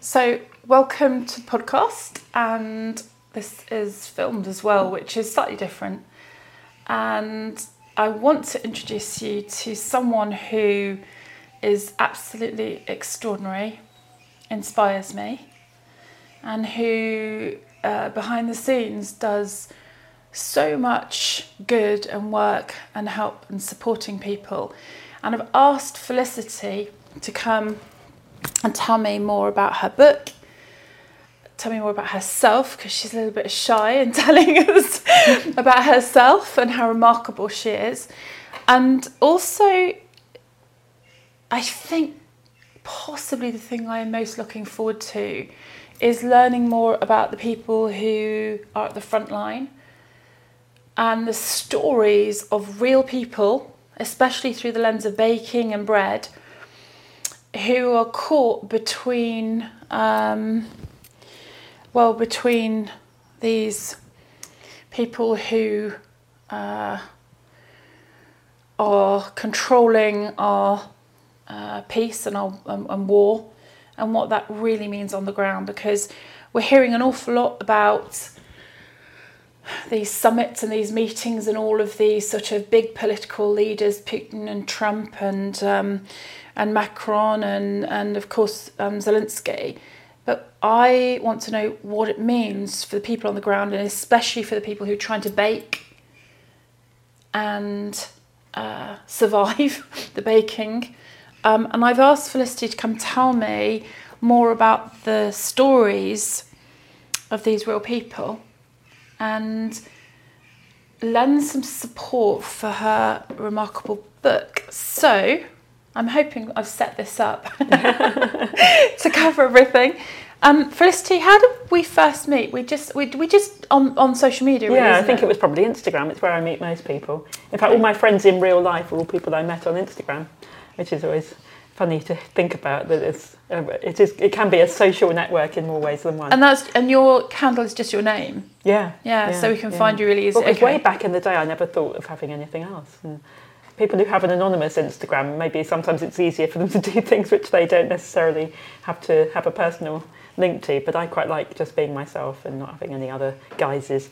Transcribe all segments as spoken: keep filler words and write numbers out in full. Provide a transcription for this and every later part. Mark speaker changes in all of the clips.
Speaker 1: So, welcome to the podcast, and this is filmed as well, which is slightly different. And I want to introduce you to someone who is absolutely extraordinary, inspires me, and who uh, behind the scenes does so much good and work and help and supporting people. And I've asked Felicity to come and tell me more about her book, tell me more about herself, because she's a little bit shy in telling us about herself and how remarkable she is. And also, I think possibly the thing I am most looking forward to is learning more about the people who are at the front line and the stories of real people, especially through the lens of baking and bread, who are caught between, um, well, between these people who uh, are controlling our uh, peace and, our, um, and war, and what that really means on the ground. Because we're hearing an awful lot about these summits and these meetings and all of these sort of big political leaders, Putin and Trump and um, and Macron and, and of course um, Zelensky. But I want to know what it means for the people on the ground, and especially for the people who are trying to bake and uh, survive the baking. Um, and I've asked Felicity to come tell me more about the stories of these real people and lend some support for her remarkable book. So I'm hoping I've set this up to cover everything. Um, Felicity, how did we first meet? We just we we just on, on social media. Really,
Speaker 2: yeah, I
Speaker 1: isn't
Speaker 2: think
Speaker 1: it?
Speaker 2: it was probably Instagram. It's where I meet most people. In fact, all my friends in real life are all people I met on Instagram, which is always funny to think about. That it's uh, it is it can be a social network in more ways than one.
Speaker 1: And that's and your handle is just your name.
Speaker 2: Yeah,
Speaker 1: Yeah,
Speaker 2: yeah
Speaker 1: so we can
Speaker 2: yeah.
Speaker 1: find you really easy.
Speaker 2: Well, because
Speaker 1: okay.
Speaker 2: way back in the day, I never thought of having anything else. And people who have an anonymous Instagram, maybe sometimes it's easier for them to do things which they don't necessarily have to have a personal link to. But I quite like just being myself and not having any other guises.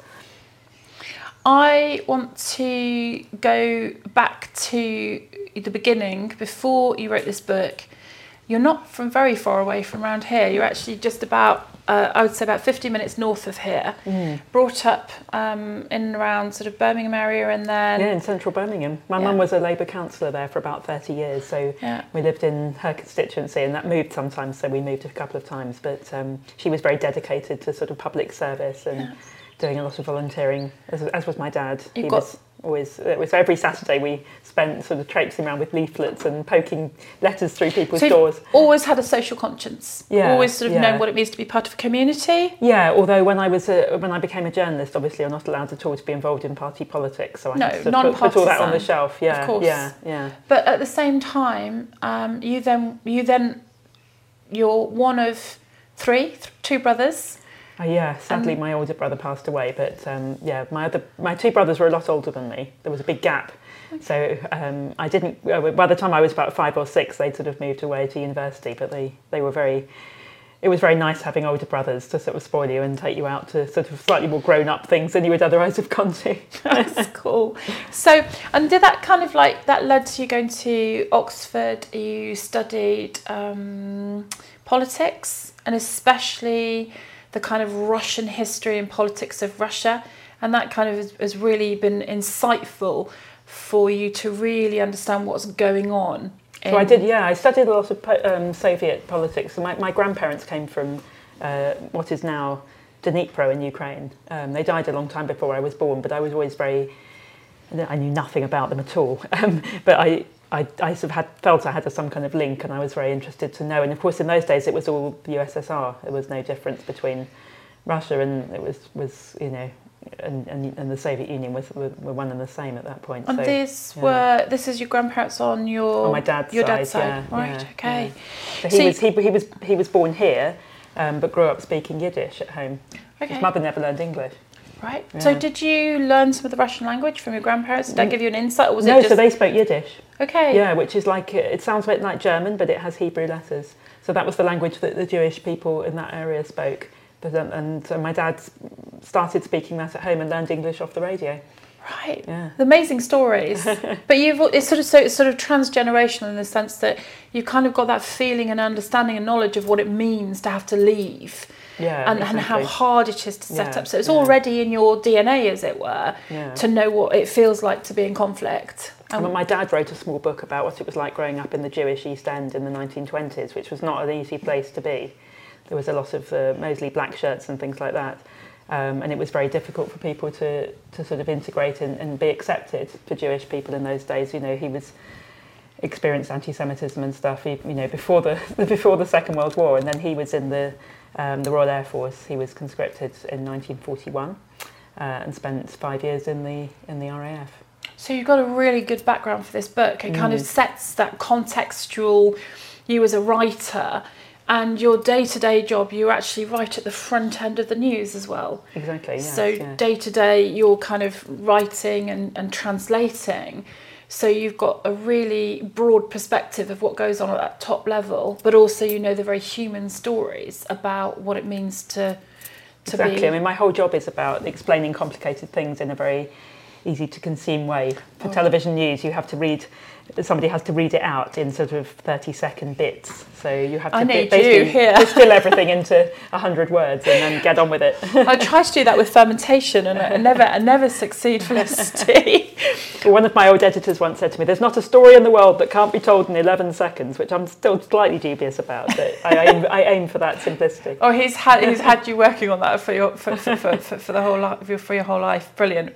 Speaker 1: I want to go back to the beginning, before you wrote this book. You're not from very far away from around here. You're actually just about, uh, I would say about fifty minutes north of here. Mm. Brought up um, in and around sort of Birmingham area, and then...
Speaker 2: Yeah, in central Birmingham. My
Speaker 1: yeah.
Speaker 2: mum was a Labour councillor there for about thirty years, so
Speaker 1: yeah.
Speaker 2: we lived in her constituency, and that moved sometimes, so we moved a couple of times. But um, she was very dedicated to sort of public service and yeah. doing a lot of volunteering, as, as was my dad.
Speaker 1: You've
Speaker 2: he
Speaker 1: got...
Speaker 2: was always, it was every Saturday we spent sort of traipsing around with leaflets and poking letters through people's
Speaker 1: so
Speaker 2: doors.
Speaker 1: Always had a social conscience.
Speaker 2: Yeah,
Speaker 1: always sort of
Speaker 2: yeah.
Speaker 1: known what it means to be part of a community.
Speaker 2: Yeah, although when I was a, when I became a journalist, obviously I'm not allowed at all to be involved in party politics, so I
Speaker 1: no,
Speaker 2: had to put, put all that on the shelf. Yeah,
Speaker 1: of course.
Speaker 2: yeah, yeah.
Speaker 1: But at the same time, um, you then you then you're one of three, th- two brothers.
Speaker 2: Oh, yeah, sadly, um, my older brother passed away, but um, yeah, my other my two brothers were a lot older than me. There was a big gap, okay. so um, I didn't. By the time I was about five or six, they'd sort of moved away to university. But they, they were very. It was very nice having older brothers to sort of spoil you and take you out to sort of slightly more grown up things than you would otherwise have gone to.
Speaker 1: That's cool. So, and did that kind of like that led to you going to Oxford? You studied um, politics, and especially the kind of Russian history and politics of Russia, and that kind of has, has really been insightful for you to really understand what's going on.
Speaker 2: So I did, yeah, I studied a lot of um, Soviet politics. So my, my grandparents came from uh, what is now Dnipro in Ukraine. Um, they died a long time before I was born, but I was always very, I knew nothing about them at all. Um, but I, I, I sort of had, felt I had a, some kind of link, and I was very interested to know. And of course, in those days, it was all the U S S R. There was no difference between Russia and it was, was you know, and, and, and the Soviet Union was were, were one and the same at that point.
Speaker 1: And
Speaker 2: so,
Speaker 1: these
Speaker 2: yeah.
Speaker 1: were this is your grandparents on your
Speaker 2: on my dad's
Speaker 1: your
Speaker 2: side,
Speaker 1: dad's side,
Speaker 2: yeah,
Speaker 1: right?
Speaker 2: yeah,
Speaker 1: Okay.
Speaker 2: Yeah. So he so was he, he was he was born here, um, but grew up speaking Yiddish at home.
Speaker 1: Okay.
Speaker 2: His mother never learned English.
Speaker 1: Right.
Speaker 2: Yeah.
Speaker 1: So did you learn some of the Russian language from your grandparents? Did that give you an insight, or was
Speaker 2: no,
Speaker 1: it just...
Speaker 2: so they spoke Yiddish.
Speaker 1: Okay.
Speaker 2: Yeah, which is like, it sounds a bit like German, but it has Hebrew letters. So that was the language that the Jewish people in that area spoke. But, um, and so my dad started speaking that at home and learned English off the radio.
Speaker 1: Right.
Speaker 2: Yeah.
Speaker 1: Amazing stories. But you've it's sort of so it's sort of transgenerational in the sense that you've kind of got that feeling and understanding and knowledge of what it means to have to leave.
Speaker 2: Yeah,
Speaker 1: and,
Speaker 2: exactly.
Speaker 1: and how hard it is to set
Speaker 2: Yeah,
Speaker 1: up. So it's
Speaker 2: yeah.
Speaker 1: already in your D N A, as it were,
Speaker 2: Yeah.
Speaker 1: to know what it feels like to be in conflict.
Speaker 2: I mean, my dad wrote a small book about what it was like growing up in the Jewish East End in the nineteen twenties, which was not an easy place to be. There was a lot of uh, mostly black shirts and things like that. Um, and it was very difficult for people to, to sort of integrate and, and be accepted for Jewish people in those days. You know, he was experienced anti-Semitism and stuff, you know, before the before the Second World War, and then he was in the um, the Royal Air Force. He was conscripted in nineteen forty-one uh, and spent five years in the in the R A F.
Speaker 1: So you've got a really good background for this book. It kind
Speaker 2: Mm.
Speaker 1: of sets that contextual, you as a writer, and your day-to-day job, you're actually right at the front end of the news as well.
Speaker 2: Exactly, yes,
Speaker 1: So
Speaker 2: yeah.
Speaker 1: day-to-day, you're kind of writing and, and translating. So you've got a really broad perspective of what goes on at that top level, but also you know the very human stories about what it means to, to
Speaker 2: Exactly.
Speaker 1: be...
Speaker 2: I mean, my whole job is about explaining complicated things in a very easy to consume way. For
Speaker 1: Oh.
Speaker 2: television news, you have to read, somebody has to read it out in sort of thirty second bits. So you have to
Speaker 1: I need
Speaker 2: basically
Speaker 1: you here.
Speaker 2: distill everything into one hundred words and then get on with it.
Speaker 1: I try to do that with fermentation and I never, I never succeed, Felicity.
Speaker 2: One of my old editors once said to me, there's not a story in the world that can't be told in eleven seconds, which I'm still slightly dubious about, but I aim, I aim for that simplicity.
Speaker 1: Oh, he's had he's had you working on that for your for for, for, for, for the whole life for your whole life. Brilliant.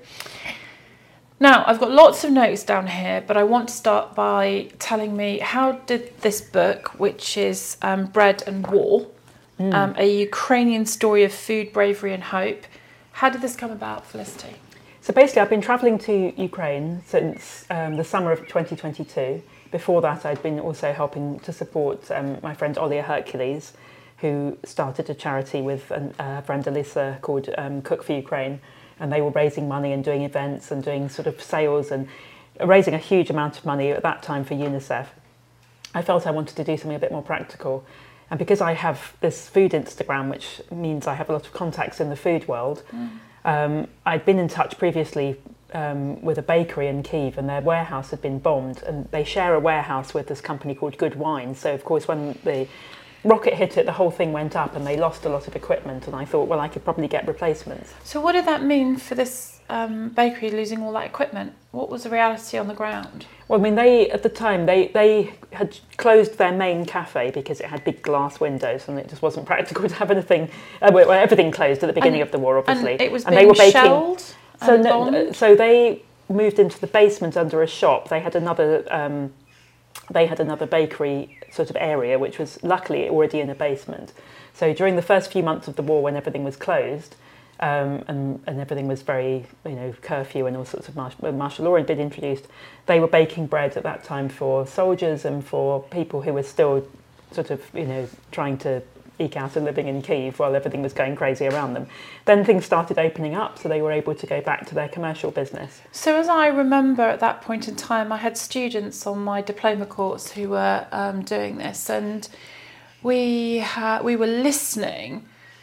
Speaker 1: Now, I've got lots of notes down here, but I want to start by telling me, how did this book, which is um, Bread and War, mm. um, a Ukrainian story of food, bravery and hope, how did this come about, Felicity?
Speaker 2: So basically, I've been travelling to Ukraine since um, the summer of twenty twenty-two. Before that, I'd been also helping to support um, my friend Olia Hercules, who started a charity with a uh, friend Alyssa called um, Cook for Ukraine. And they were raising money and doing events and doing sort of sales and raising a huge amount of money at that time for UNICEF. I felt I wanted to do something a bit more practical. And because I have this food Instagram, which means I have a lot of contacts in the food world, mm. um, I'd been in touch previously um, with a bakery in Kyiv, and their warehouse had been bombed. And they share a warehouse with this company called Good Wine. So, of course, when the rocket hit it, the whole thing went up and they lost a lot of equipment, and I thought, well, I could probably get replacements.
Speaker 1: So what did that mean for this um, bakery losing all that equipment? What was the reality on the ground?
Speaker 2: Well, I mean, they, at the time, they, they had closed their main cafe because it had big glass windows and it just wasn't practical to have anything, uh, well, everything closed at the beginning
Speaker 1: and,
Speaker 2: of the war, obviously.
Speaker 1: And it was
Speaker 2: and
Speaker 1: being
Speaker 2: they were baking,
Speaker 1: shelled
Speaker 2: so,
Speaker 1: and
Speaker 2: no,
Speaker 1: bombed?
Speaker 2: So they moved into the basement under a shop. They had another... Um, They had another bakery sort of area, which was luckily already in a basement. So during the first few months of the war, when everything was closed um, and, and everything was very, you know, curfew and all sorts of martial, martial law had been introduced, they were baking bread at that time for soldiers and for people who were still sort of, you know, trying to eke out a living in Kyiv while everything was going crazy around them. Then things started opening up, so they were able to go back to their commercial business.
Speaker 1: So as I remember at that point in time, I had students on my diploma course who were um, doing this, and we ha- we were listening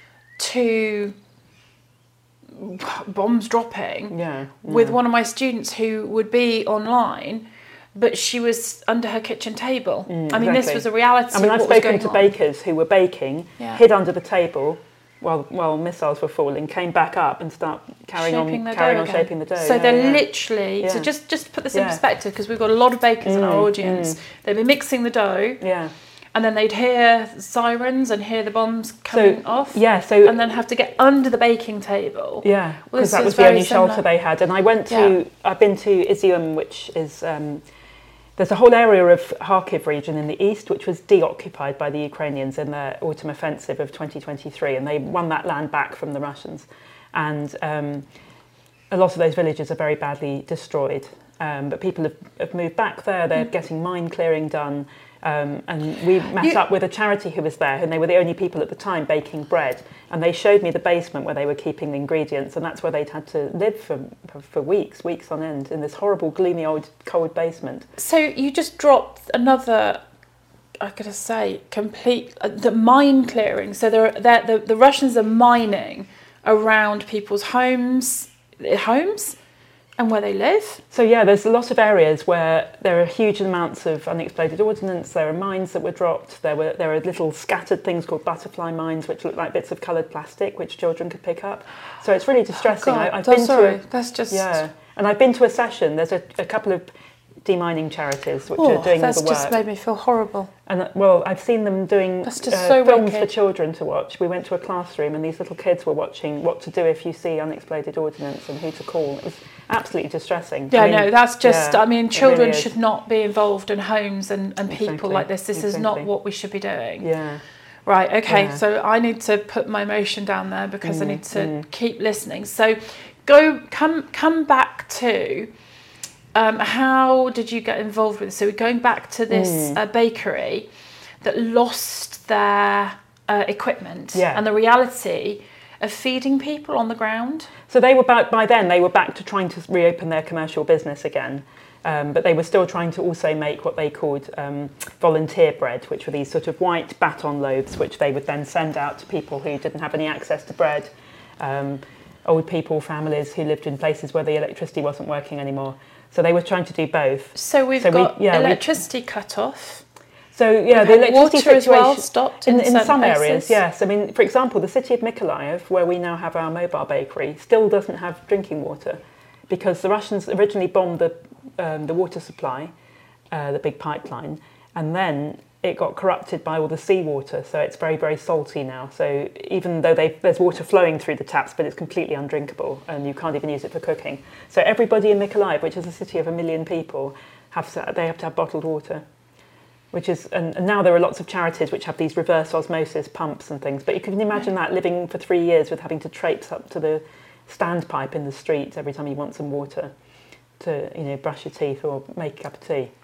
Speaker 1: to bombs dropping
Speaker 2: yeah, yeah.
Speaker 1: with one of my students who would be online, but she was under her kitchen table.
Speaker 2: Mm,
Speaker 1: I mean,
Speaker 2: exactly.
Speaker 1: this was a reality.
Speaker 2: I mean,
Speaker 1: of
Speaker 2: I've
Speaker 1: what was
Speaker 2: spoken
Speaker 1: going
Speaker 2: to
Speaker 1: on.
Speaker 2: bakers who were baking,
Speaker 1: Yeah.
Speaker 2: hid under the table while while missiles were falling, came back up and start carrying
Speaker 1: shaping
Speaker 2: on
Speaker 1: the
Speaker 2: carrying
Speaker 1: dough
Speaker 2: on
Speaker 1: again.
Speaker 2: shaping the dough.
Speaker 1: So
Speaker 2: yeah,
Speaker 1: they're
Speaker 2: yeah.
Speaker 1: literally, so
Speaker 2: Yeah.
Speaker 1: just, just to put this in
Speaker 2: Yeah.
Speaker 1: perspective, because we've got a lot of bakers in our
Speaker 2: Mm,
Speaker 1: audience,
Speaker 2: mm.
Speaker 1: they'd be mixing the dough,
Speaker 2: Yeah.
Speaker 1: and then they'd hear sirens and hear the bombs coming
Speaker 2: So
Speaker 1: off,
Speaker 2: yeah, so
Speaker 1: and then have to get under the baking table.
Speaker 2: yeah,
Speaker 1: Well,
Speaker 2: because
Speaker 1: this
Speaker 2: that
Speaker 1: is
Speaker 2: was the
Speaker 1: very
Speaker 2: only shelter
Speaker 1: similar.
Speaker 2: they had. And I went to,
Speaker 1: Yeah.
Speaker 2: I've been to Izium, which is um, there's a whole area of Kharkiv region in the east, which was deoccupied by the Ukrainians in their autumn offensive of twenty twenty-three, and they won that land back from the Russians. And um, a lot of those villages are very badly destroyed. Um, but people have, have moved back there. They're mm. getting mine clearing done. Um, and we met
Speaker 1: You-
Speaker 2: up with a charity who was there, and they were the only people at the time baking bread. And they showed me the basement where they were keeping the ingredients, and that's where they'd had to live for, for, for weeks, weeks on end, in this horrible, gloomy, old, cold basement.
Speaker 1: So you just dropped another, I gotta say, complete uh, the mine clearing. So there, there, the the Russians are mining around people's homes, homes, and where they live.
Speaker 2: So yeah, there's a lot of areas where there are huge amounts of unexploded ordnance. There are mines that were dropped. There were there are little scattered things called butterfly mines, which look like bits of coloured plastic, which children could pick up. So it's really distressing.
Speaker 1: Oh God,
Speaker 2: I, I've
Speaker 1: I'm
Speaker 2: been
Speaker 1: sorry.
Speaker 2: to a,
Speaker 1: That's just
Speaker 2: yeah, and I've been to a session. There's a, a couple of demining charities which
Speaker 1: oh,
Speaker 2: are doing all
Speaker 1: that's
Speaker 2: the work.
Speaker 1: just made me feel horrible.
Speaker 2: And uh, well, I've seen them doing
Speaker 1: That's just
Speaker 2: uh,
Speaker 1: so
Speaker 2: films
Speaker 1: wicked.
Speaker 2: for children to watch. We went to a classroom and these little kids were watching what to do if you see unexploded ordnance and who to call. It was absolutely distressing.
Speaker 1: Yeah,
Speaker 2: I mean,
Speaker 1: no, that's just,
Speaker 2: yeah,
Speaker 1: I mean,
Speaker 2: it
Speaker 1: children
Speaker 2: really is.
Speaker 1: should not be involved in homes and, and people
Speaker 2: Exactly,
Speaker 1: like this. This is not
Speaker 2: exactly.
Speaker 1: what we should be doing.
Speaker 2: Yeah.
Speaker 1: Right, okay,
Speaker 2: Yeah.
Speaker 1: so I need to put my emotion down there because I
Speaker 2: Mm,
Speaker 1: need to
Speaker 2: mm.
Speaker 1: keep listening. So go, come, come back to um, how did you get involved with this? So we're going back to this
Speaker 2: Mm.
Speaker 1: uh, bakery that lost their uh, equipment
Speaker 2: Yeah.
Speaker 1: and the reality of feeding people on the ground.
Speaker 2: So they were back by then. They were back to trying to reopen their commercial business again, um, but they were still trying to also make what they called um, volunteer bread, which were these sort of white baton loaves, which they would then send out to people who didn't have any access to bread, um, old people, families who lived in places where the electricity wasn't working anymore. So they were trying to do both.
Speaker 1: So we've
Speaker 2: So we-
Speaker 1: got
Speaker 2: yeah, we-
Speaker 1: electricity cut off.
Speaker 2: So yeah,
Speaker 1: We've
Speaker 2: the
Speaker 1: had
Speaker 2: electricity
Speaker 1: water as well
Speaker 2: situation
Speaker 1: stopped
Speaker 2: in,
Speaker 1: in,
Speaker 2: in
Speaker 1: certain
Speaker 2: some
Speaker 1: places.
Speaker 2: areas, yes. I mean, for example, the city of Mykolaiv, where we now have our mobile bakery, still doesn't have drinking water because the Russians originally bombed the um, the water supply, uh, the big pipeline, and then it got corrupted by all the seawater, so it's very, very salty now. So even though they, there's water flowing through the taps, but it's completely undrinkable, and you can't even use it for cooking. So everybody in Mykolaiv, which is a city of a million people, have to, they have to have bottled water. Which is, and, and now there are lots of charities which have these reverse osmosis pumps and things. But you can imagine that living for three years with having to traipse up to the standpipe in the street every time you want some water to, you know, brush your teeth or make a cup of tea.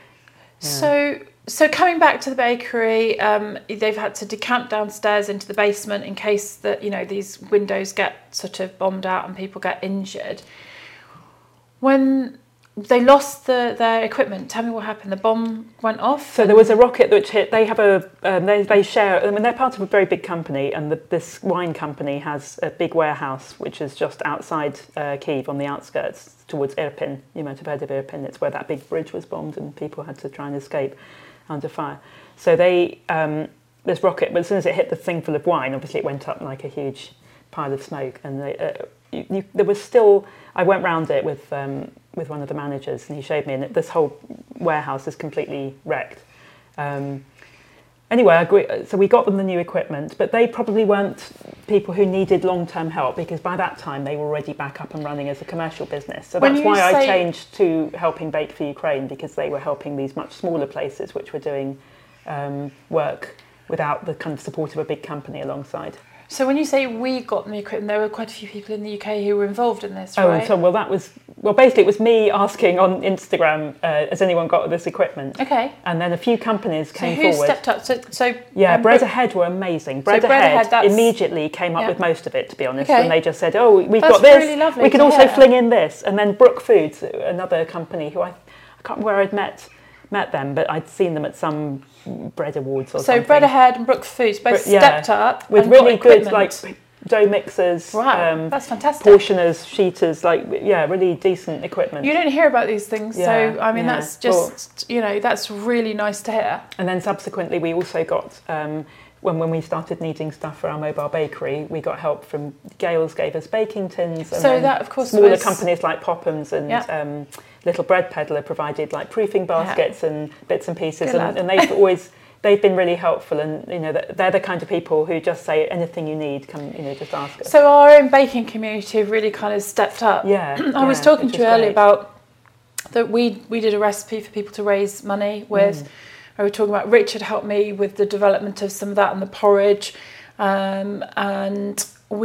Speaker 2: Yeah.
Speaker 1: So, so coming back to the bakery, um, they've had to decamp downstairs into the basement in case that, you know, these windows get sort of bombed out and people get injured. When they lost the, their equipment, tell me what happened. The bomb went off?
Speaker 2: So there was a rocket which hit. They have a, um, they, they share, I mean, they're part of a very big company, and the, this wine company has a big warehouse which is just outside uh, Kyiv on the outskirts towards Irpin. You might have heard of Irpin. It's where that big bridge was bombed and people had to try and escape under fire. So they, um, this rocket, but as soon as it hit the thing full of wine, obviously it went up like a huge pile of smoke. And they, uh, you, you, there was still, I went round it with um, with one of the managers, and he showed me, and this whole warehouse is completely wrecked. Um, anyway, I agree, so we got them the new equipment, but they probably weren't people who needed long-term help, because by that time they were already back up and running as a commercial business. So
Speaker 1: When
Speaker 2: that's
Speaker 1: you
Speaker 2: why I
Speaker 1: say-
Speaker 2: changed to helping Bake for Ukraine, because they were helping these much smaller places which were doing um, work without the kind of support of a big company alongside.
Speaker 1: So when you say we got the equipment, there were quite a few people in the U K who were involved in this,
Speaker 2: Oh,
Speaker 1: right?
Speaker 2: so well, that was well. Basically, it was me asking on Instagram, uh, "Has anyone got this equipment?"
Speaker 1: Okay.
Speaker 2: And then a few companies
Speaker 1: So
Speaker 2: came
Speaker 1: who
Speaker 2: forward.
Speaker 1: stepped up? So, so
Speaker 2: Yeah,
Speaker 1: um,
Speaker 2: Bread
Speaker 1: Bro-
Speaker 2: Ahead were amazing. Bread
Speaker 1: Bread
Speaker 2: Ahead,
Speaker 1: Ahead, that's-
Speaker 2: immediately came up
Speaker 1: yeah.
Speaker 2: with most of it, to be honest.
Speaker 1: Okay.
Speaker 2: And they just said, "Oh, we've
Speaker 1: That's
Speaker 2: got this.
Speaker 1: really lovely
Speaker 2: we can
Speaker 1: to
Speaker 2: also
Speaker 1: hear.
Speaker 2: fling in this." And then Brook Foods, another company who I, I can't remember where I'd met met them, but I'd seen them at some bread awards or
Speaker 1: so
Speaker 2: something.
Speaker 1: Bread Ahead and Brook Foods both
Speaker 2: Br- yeah.
Speaker 1: stepped up
Speaker 2: with
Speaker 1: and
Speaker 2: really
Speaker 1: got
Speaker 2: good
Speaker 1: equipment.
Speaker 2: like dough mixers,
Speaker 1: Wow,
Speaker 2: um,
Speaker 1: that's fantastic.
Speaker 2: portioners, sheeters, like yeah, really decent equipment.
Speaker 1: You don't hear about these things,
Speaker 2: Yeah,
Speaker 1: so I mean
Speaker 2: yeah.
Speaker 1: that's just you know that's really nice to hear.
Speaker 2: And then subsequently, we also got um, when when we started needing stuff for our mobile bakery, we got help from Gales gave us baking tins. And
Speaker 1: So
Speaker 2: then
Speaker 1: that, of course,
Speaker 2: smaller
Speaker 1: was-
Speaker 2: companies like Pophams and
Speaker 1: Yeah.
Speaker 2: um, Little Bread Peddler provided like proofing baskets and bits and pieces,
Speaker 1: Good
Speaker 2: and,
Speaker 1: lad.
Speaker 2: and they've always. They've been really helpful, and you know they're the kind of people who just say anything you need, come you know just ask us.
Speaker 1: So our own baking community have really kind of stepped up.
Speaker 2: Yeah,
Speaker 1: I was
Speaker 2: yeah,
Speaker 1: talking
Speaker 2: which
Speaker 1: to you
Speaker 2: is
Speaker 1: earlier
Speaker 2: great.
Speaker 1: about that we we did a recipe for people to raise money with.
Speaker 2: Mm.
Speaker 1: I was talking about Richard helped me with the development of some of that and the porridge, um, and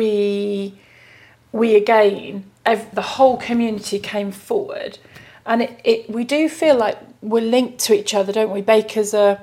Speaker 1: we we again ev- the whole community came forward, and it, it we do feel like we're linked to each other, don't we? Bakers are,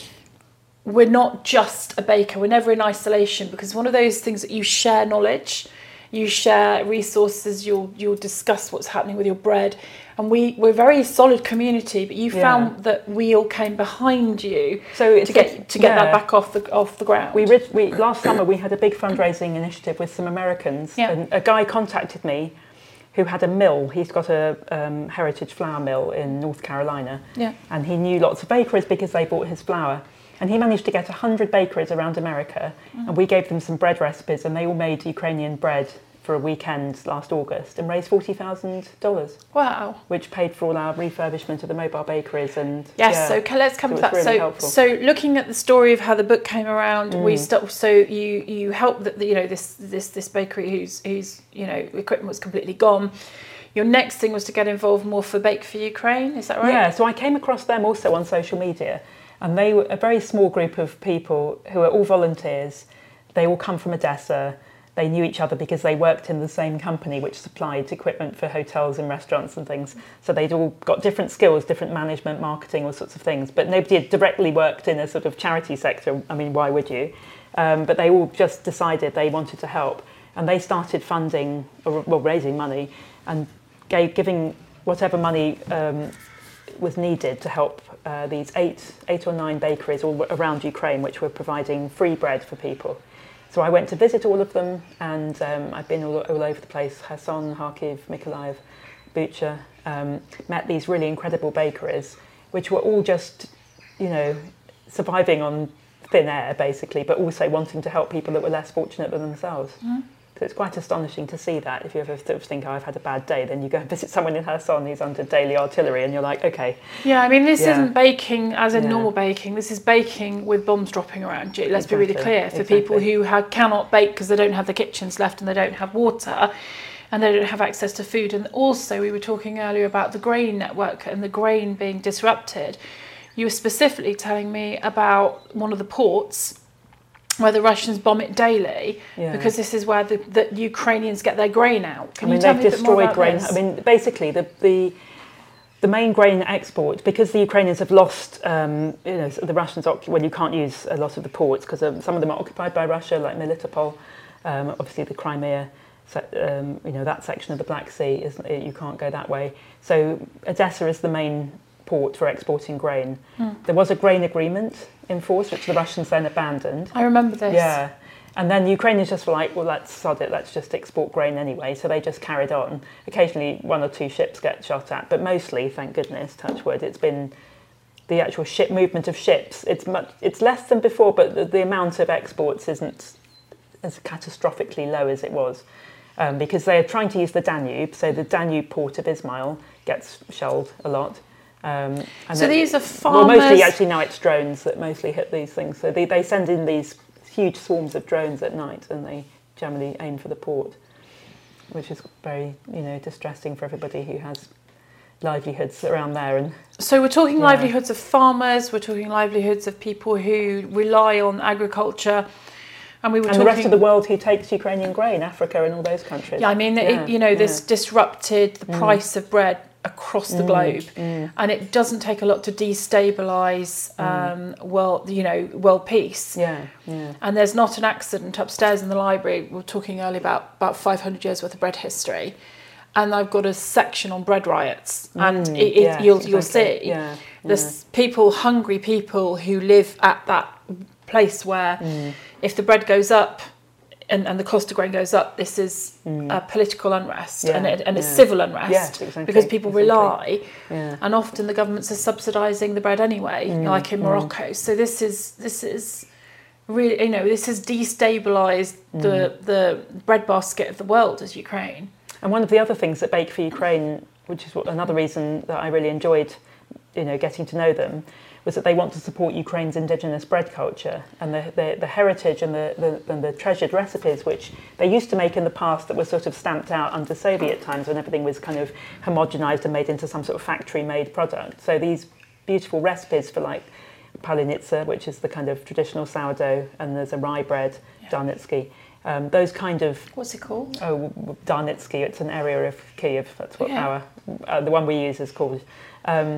Speaker 1: we're not just a baker, we're never in isolation, because one of those things that you share knowledge, you share resources, you'll you'll discuss what's happening with your bread. And we, we're a very solid community, but you
Speaker 2: Yeah.
Speaker 1: found that we all came behind you
Speaker 2: So it's
Speaker 1: to get to get
Speaker 2: yeah.
Speaker 1: that back off the off the ground.
Speaker 2: We, ri- we last summer we had a big fundraising initiative with some Americans,
Speaker 1: Yeah.
Speaker 2: and a guy contacted me who had a mill. He's got a um, heritage flour mill in North Carolina,
Speaker 1: Yeah.
Speaker 2: and he knew lots of bakeries because they bought his flour. And he managed to get one hundred bakeries around America,
Speaker 1: Mm.
Speaker 2: and we gave them some bread recipes, and they all made Ukrainian bread for a weekend last August and raised forty thousand dollars,
Speaker 1: Wow.
Speaker 2: which paid for all our refurbishment of the mobile bakeries. And
Speaker 1: Yes,
Speaker 2: yeah,
Speaker 1: so okay, let's come
Speaker 2: so
Speaker 1: to
Speaker 2: it's
Speaker 1: that.
Speaker 2: really
Speaker 1: so,
Speaker 2: helpful.
Speaker 1: so looking at the story of how the book came around, we
Speaker 2: Mm.
Speaker 1: st- so you you helped that you know this this this bakery whose whose you know equipment was completely gone. Your next thing was to get involved more for Bake for Ukraine. Is that right?
Speaker 2: Yeah, so I came across them also on social media, and they were a very small group of people who are all volunteers. They all come from Odessa. They knew each other because they worked in the same company which supplied equipment for hotels and restaurants and things. So they'd all got different skills, different management, marketing, all sorts of things. But nobody had directly worked in a sort of charity sector. I mean, why would you? Um, but they all just decided they wanted to help. And they started funding, or well, raising money, and gave, giving whatever money um, was needed to help uh, these eight, eight or nine bakeries all around Ukraine, which were providing free bread for people. So I went to visit all of them, and um, I've been all, all over the place: Kherson, Kharkiv, Mykolaiv, Bucha. Um, met these really incredible bakeries, which were all just, you know, surviving on thin air, basically, but also wanting to help people that were less fortunate than themselves. Mm. So it's quite astonishing to see that. If you ever sort of think, oh, I've had a bad day, then you go and visit someone in Kherson who's under daily artillery, and you're like, okay.
Speaker 1: Yeah, I mean, this
Speaker 2: Yeah.
Speaker 1: isn't baking as in
Speaker 2: Yeah.
Speaker 1: normal baking. This is baking with bombs dropping around you. Let's
Speaker 2: Exactly.
Speaker 1: be really clear. For
Speaker 2: Exactly.
Speaker 1: people who ha- cannot bake because they don't have the kitchens left and they don't have water and they don't have access to food. And also, we were talking earlier about the grain network and the grain being disrupted. You were specifically telling me about one of the ports where the Russians bomb it daily,
Speaker 2: Yeah.
Speaker 1: because this is where the, the Ukrainians get their grain out. Can
Speaker 2: I mean,
Speaker 1: you tell
Speaker 2: they've
Speaker 1: me a bit more
Speaker 2: destroyed
Speaker 1: about
Speaker 2: grain.
Speaker 1: this?
Speaker 2: I mean, basically, the, the the main grain export, because the Ukrainians have lost, um, you know, the Russians, occup- well, you can't use a lot of the ports because um, some of them are occupied by Russia, like Melitopol, um, obviously the Crimea, so, um, you know, that section of the Black Sea, is, you can't go that way. So Odessa is the main port for exporting grain. Mm. There was a grain agreement in force, which the Russians then abandoned.
Speaker 1: I remember this.
Speaker 2: Yeah. And then the Ukrainians just were like, well, let's sod it, let's just export grain anyway. So they just carried on. Occasionally one or two ships get shot at, but mostly, thank goodness, touch wood, it's been the actual ship movement of ships. It's much, it's less than before, but the, the amount of exports isn't as catastrophically low as it was. Um, because they're trying to use the Danube. So the Danube port of Izmail gets shelled a lot. Um, and
Speaker 1: so
Speaker 2: then,
Speaker 1: these are farmers...
Speaker 2: Well, mostly, actually, now it's drones that mostly hit these things. So they, they send in these huge swarms of drones at night, and they generally aim for the port, which is very, you know, distressing for everybody who has livelihoods around there. And
Speaker 1: so we're talking
Speaker 2: yeah.
Speaker 1: livelihoods of farmers, we're talking livelihoods of people who rely on agriculture, and we were
Speaker 2: and
Speaker 1: talking...
Speaker 2: the rest of the world who takes Ukrainian grain, Africa and all those countries.
Speaker 1: Yeah, I mean,
Speaker 2: yeah.
Speaker 1: it, you know, this
Speaker 2: yeah.
Speaker 1: disrupted the price mm. of bread across the
Speaker 2: mm.
Speaker 1: globe,
Speaker 2: mm.
Speaker 1: and it doesn't take a lot to destabilise um, mm. world, you know, world peace.
Speaker 2: Yeah, yeah.
Speaker 1: And there's not an accident upstairs in the library. We were talking earlier about about five hundred years worth of bread history, and I've got a section on bread riots, and
Speaker 2: mm.
Speaker 1: it, it,
Speaker 2: yes,
Speaker 1: you'll
Speaker 2: exactly.
Speaker 1: you'll see
Speaker 2: yeah.
Speaker 1: there's yeah. people, hungry people who live at that place where
Speaker 2: mm.
Speaker 1: if the bread goes up. And, and the cost of grain goes up. This is
Speaker 2: mm.
Speaker 1: a political unrest,
Speaker 2: yeah,
Speaker 1: and, it, and
Speaker 2: yeah.
Speaker 1: it's civil unrest
Speaker 2: yes, exactly,
Speaker 1: because people
Speaker 2: exactly.
Speaker 1: rely,
Speaker 2: yeah.
Speaker 1: and often the governments are subsidising the bread anyway,
Speaker 2: mm.
Speaker 1: like in Morocco. Mm. So this is this is really, you know, this has destabilised mm. the the bread basket of the world as Ukraine.
Speaker 2: And one of the other things that Bake for Ukraine, which is another reason that I really enjoyed, you know, getting to know them, was that they want to support Ukraine's indigenous bread culture and the, the, the heritage and the, the, and the treasured recipes which they used to make in the past that were sort of stamped out under Soviet times when everything was kind of homogenized and made into some sort of factory-made product. So these beautiful recipes for like palinitsa, which is the kind of traditional sourdough, and there's a rye bread, yeah. Darnitsky. Um, those kind of...
Speaker 1: What's it called?
Speaker 2: Oh, Darnitsky. It's an area of Kiev. That's what
Speaker 1: yeah.
Speaker 2: our... Uh, the one we use is called... Um,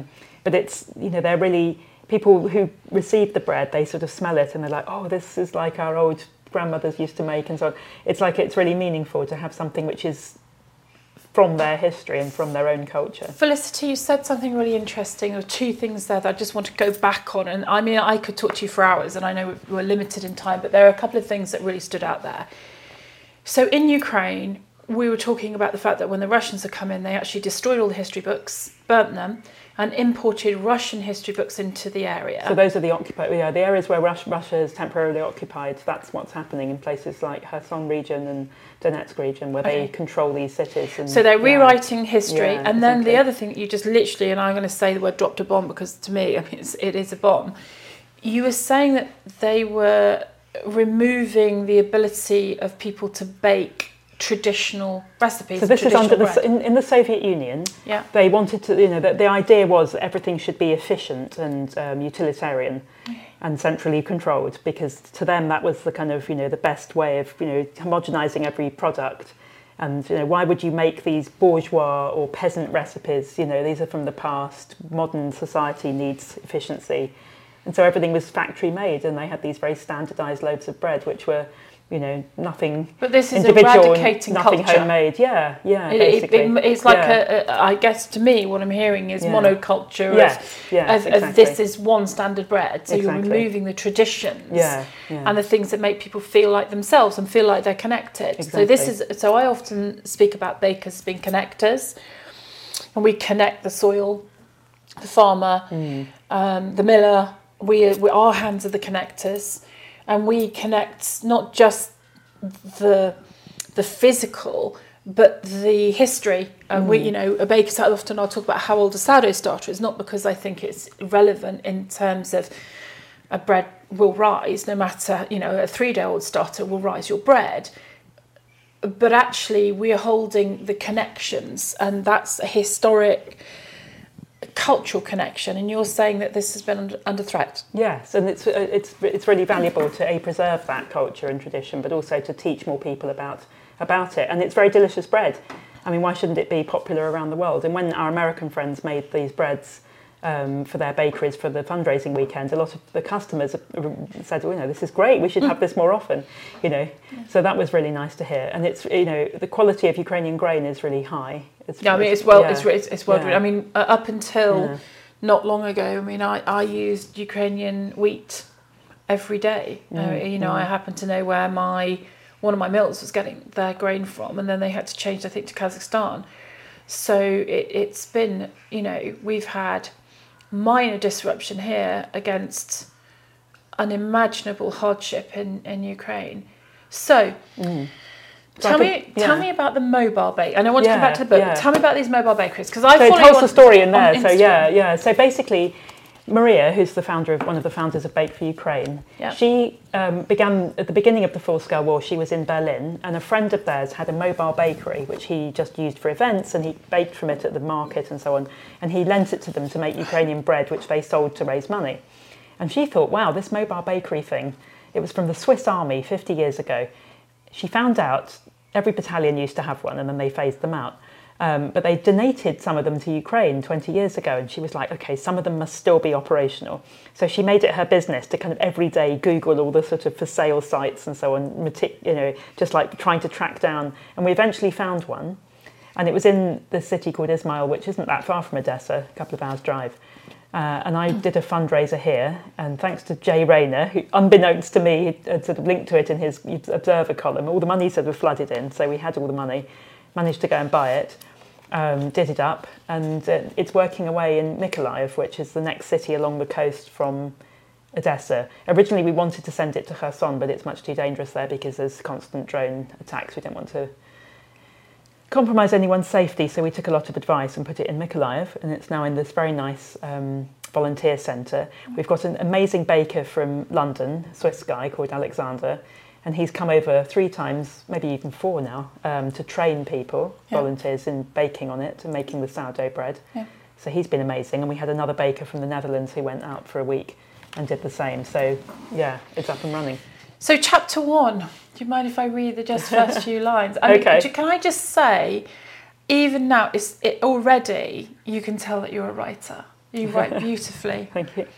Speaker 2: but it's, you know, they're really, people who receive the bread, they sort of smell it and they're like, oh, this is like our old grandmothers used to make and so on. It's like it's really meaningful to have something which is from their history and from their own culture.
Speaker 1: Felicity, you said something really interesting. There are two things there that I just want to go back on. And I mean, I could talk to you for hours and I know we're limited in time, but there are a couple of things that really stood out there. So in Ukraine, we were talking about the fact that when the Russians had come in, they actually destroyed all the history books, burnt them, and imported Russian history books into the area.
Speaker 2: So those are the occupied, yeah, the areas where Russia, Russia is temporarily occupied. That's what's happening in places like Kherson region and Donetsk region, where
Speaker 1: okay.
Speaker 2: they control these cities. And,
Speaker 1: so they're
Speaker 2: yeah.
Speaker 1: rewriting history,
Speaker 2: yeah,
Speaker 1: and then
Speaker 2: exactly.
Speaker 1: the other thing that you just literally, and I'm going to say the word dropped a bomb because to me, I mean, it's, it is a bomb. You were saying that they were removing the ability of people to bake traditional recipes.
Speaker 2: So this is under the
Speaker 1: bread.
Speaker 2: in, in the Soviet Union.
Speaker 1: Yeah.
Speaker 2: They wanted to, you know, the, the idea was that everything should be efficient and um, utilitarian, and centrally controlled, because to them that was the kind of, you know, the best way of, you know, homogenizing every product. And, you know, why would you make these bourgeois or peasant recipes? You know, these are from the past. Modern society needs efficiency, and so everything was factory made, and they had these very standardized loaves of bread, which were, you know, nothing
Speaker 1: but this is
Speaker 2: individual,
Speaker 1: eradicating
Speaker 2: nothing
Speaker 1: culture.
Speaker 2: homemade. Yeah, yeah,
Speaker 1: it,
Speaker 2: basically.
Speaker 1: It, it, it's like
Speaker 2: yeah.
Speaker 1: a, a, I guess to me, what I'm hearing is
Speaker 2: yeah.
Speaker 1: monoculture.
Speaker 2: Yes,
Speaker 1: of,
Speaker 2: yes,
Speaker 1: of,
Speaker 2: exactly.
Speaker 1: of this is one standard bread. So
Speaker 2: exactly.
Speaker 1: you're removing the traditions
Speaker 2: yeah, yeah.
Speaker 1: and the things that make people feel like themselves and feel like they're connected.
Speaker 2: Exactly.
Speaker 1: So this is. So I often speak about bakers being connectors, and we connect the soil, the farmer,
Speaker 2: mm.
Speaker 1: um, the miller. We, we our hands are the connectors, and we connect not just the the physical but the history. And mm. we, you know, a baker starter, often I'll talk about how old a sourdough starter is, not because I think it's relevant in terms of a bread will rise no matter, you know, a three-day-old starter will rise your bread, but actually we are holding the connections, and that's a historic cultural connection. And you're saying that this has been under, under threat.
Speaker 2: Yes, and it's it's it's really valuable to a preserve that culture and tradition, but also to teach more people about about it. And it's very delicious bread. I mean, why shouldn't it be popular around the world? And when our American friends made these breads um, for their bakeries for the fundraising weekend, a lot of the customers said, "Oh, you know, this is great. We should have this more often." You know, yeah. So that was really nice to hear. And it's, you know, the quality of Ukrainian grain is really high. It's,
Speaker 1: yeah, I mean, it's well,
Speaker 2: yeah.
Speaker 1: it's it's, it's well.
Speaker 2: Yeah.
Speaker 1: I mean, uh, up until
Speaker 2: yeah.
Speaker 1: not long ago, I mean, I, I used Ukrainian wheat every day. Mm, uh, you know, mm. I happen to know where my one of my mills was getting their grain from, and then they had to change, I think, to Kazakhstan. So it, it's been, you know, we've had minor disruption here against unimaginable hardship in, in Ukraine. So. Mm. Tell
Speaker 2: like
Speaker 1: me,
Speaker 2: a, yeah.
Speaker 1: tell me about the mobile bake. And I want to
Speaker 2: yeah,
Speaker 1: come back to the book.
Speaker 2: yeah.
Speaker 1: But tell me about these mobile bakeries, because I
Speaker 2: so
Speaker 1: follow
Speaker 2: it tells
Speaker 1: on,
Speaker 2: the story in there. So
Speaker 1: Instagram.
Speaker 2: yeah, yeah. So basically, Maria, who's the founder of one of the founders of Bake for Ukraine,
Speaker 1: yeah.
Speaker 2: she um, began at the beginning of the full-scale war. She was in Berlin, and a friend of theirs had a mobile bakery which he just used for events, and he baked from it at the market and so on. And he lent it to them to make Ukrainian bread, which they sold to raise money. And she thought, wow, this mobile bakery thing. It was from the Swiss Army fifty years ago. She found out. Every battalion used to have one, and then they phased them out. Um, but they donated some of them to Ukraine twenty years ago, and she was like, okay, some of them must still be operational. So she made it her business to kind of every day Google all the sort of for sale sites and so on, you know, just like trying to track down. And we eventually found one, and it was in the city called Izmail, which isn't that far from Odessa, a couple of hours drive. Uh, and I did a fundraiser here, and thanks to Jay Rayner, who, unbeknownst to me, had sort of linked to it in his Observer column, all the money sort of flooded in, so we had all the money, managed to go and buy it, um, did it up, and uh, it's working away in Mykolaiv, which is the next city along the coast from Odessa. Originally we wanted to send it to Kherson, but it's much too dangerous there because there's constant drone attacks. We don't want to compromise anyone's safety, so we took a lot of advice and put it in Mykolaiv, and it's now in this very nice um, volunteer centre. We've got an amazing baker from London, a Swiss guy called Alexander, and he's come over three times, maybe even four now, um, to train people, yeah. volunteers, in baking on it and making the sourdough bread. Yeah. So he's been amazing, and we had another baker from the Netherlands who went out for a week and did the same. So yeah, it's up and running.
Speaker 1: So chapter one, do you mind if I read the just first few lines? I
Speaker 2: okay.
Speaker 1: mean, can I just say, even now, it's, it already, you can tell that you're a writer. You write beautifully.
Speaker 2: Thank you.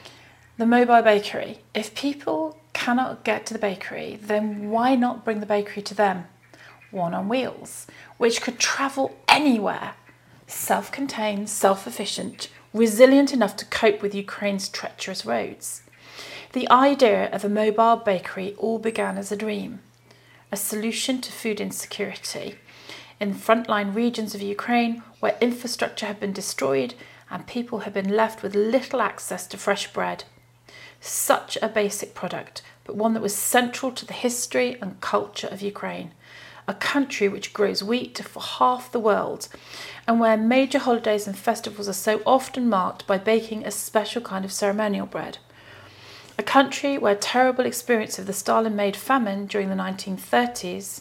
Speaker 1: The mobile bakery. If people cannot get to the bakery, then why not bring the bakery to them? One on wheels, which could travel anywhere. Self-contained, self-efficient, resilient enough to cope with Ukraine's treacherous roads. The idea of a mobile bakery all began as a dream, a solution to food insecurity in frontline regions of Ukraine where infrastructure had been destroyed and people had been left with little access to fresh bread. Such a basic product, but one that was central to the history and culture of Ukraine, a country which grows wheat for half the world, and where major holidays and festivals are so often marked by baking a special kind of ceremonial bread. A country where terrible experience of the Stalin-made famine during the nineteen thirties,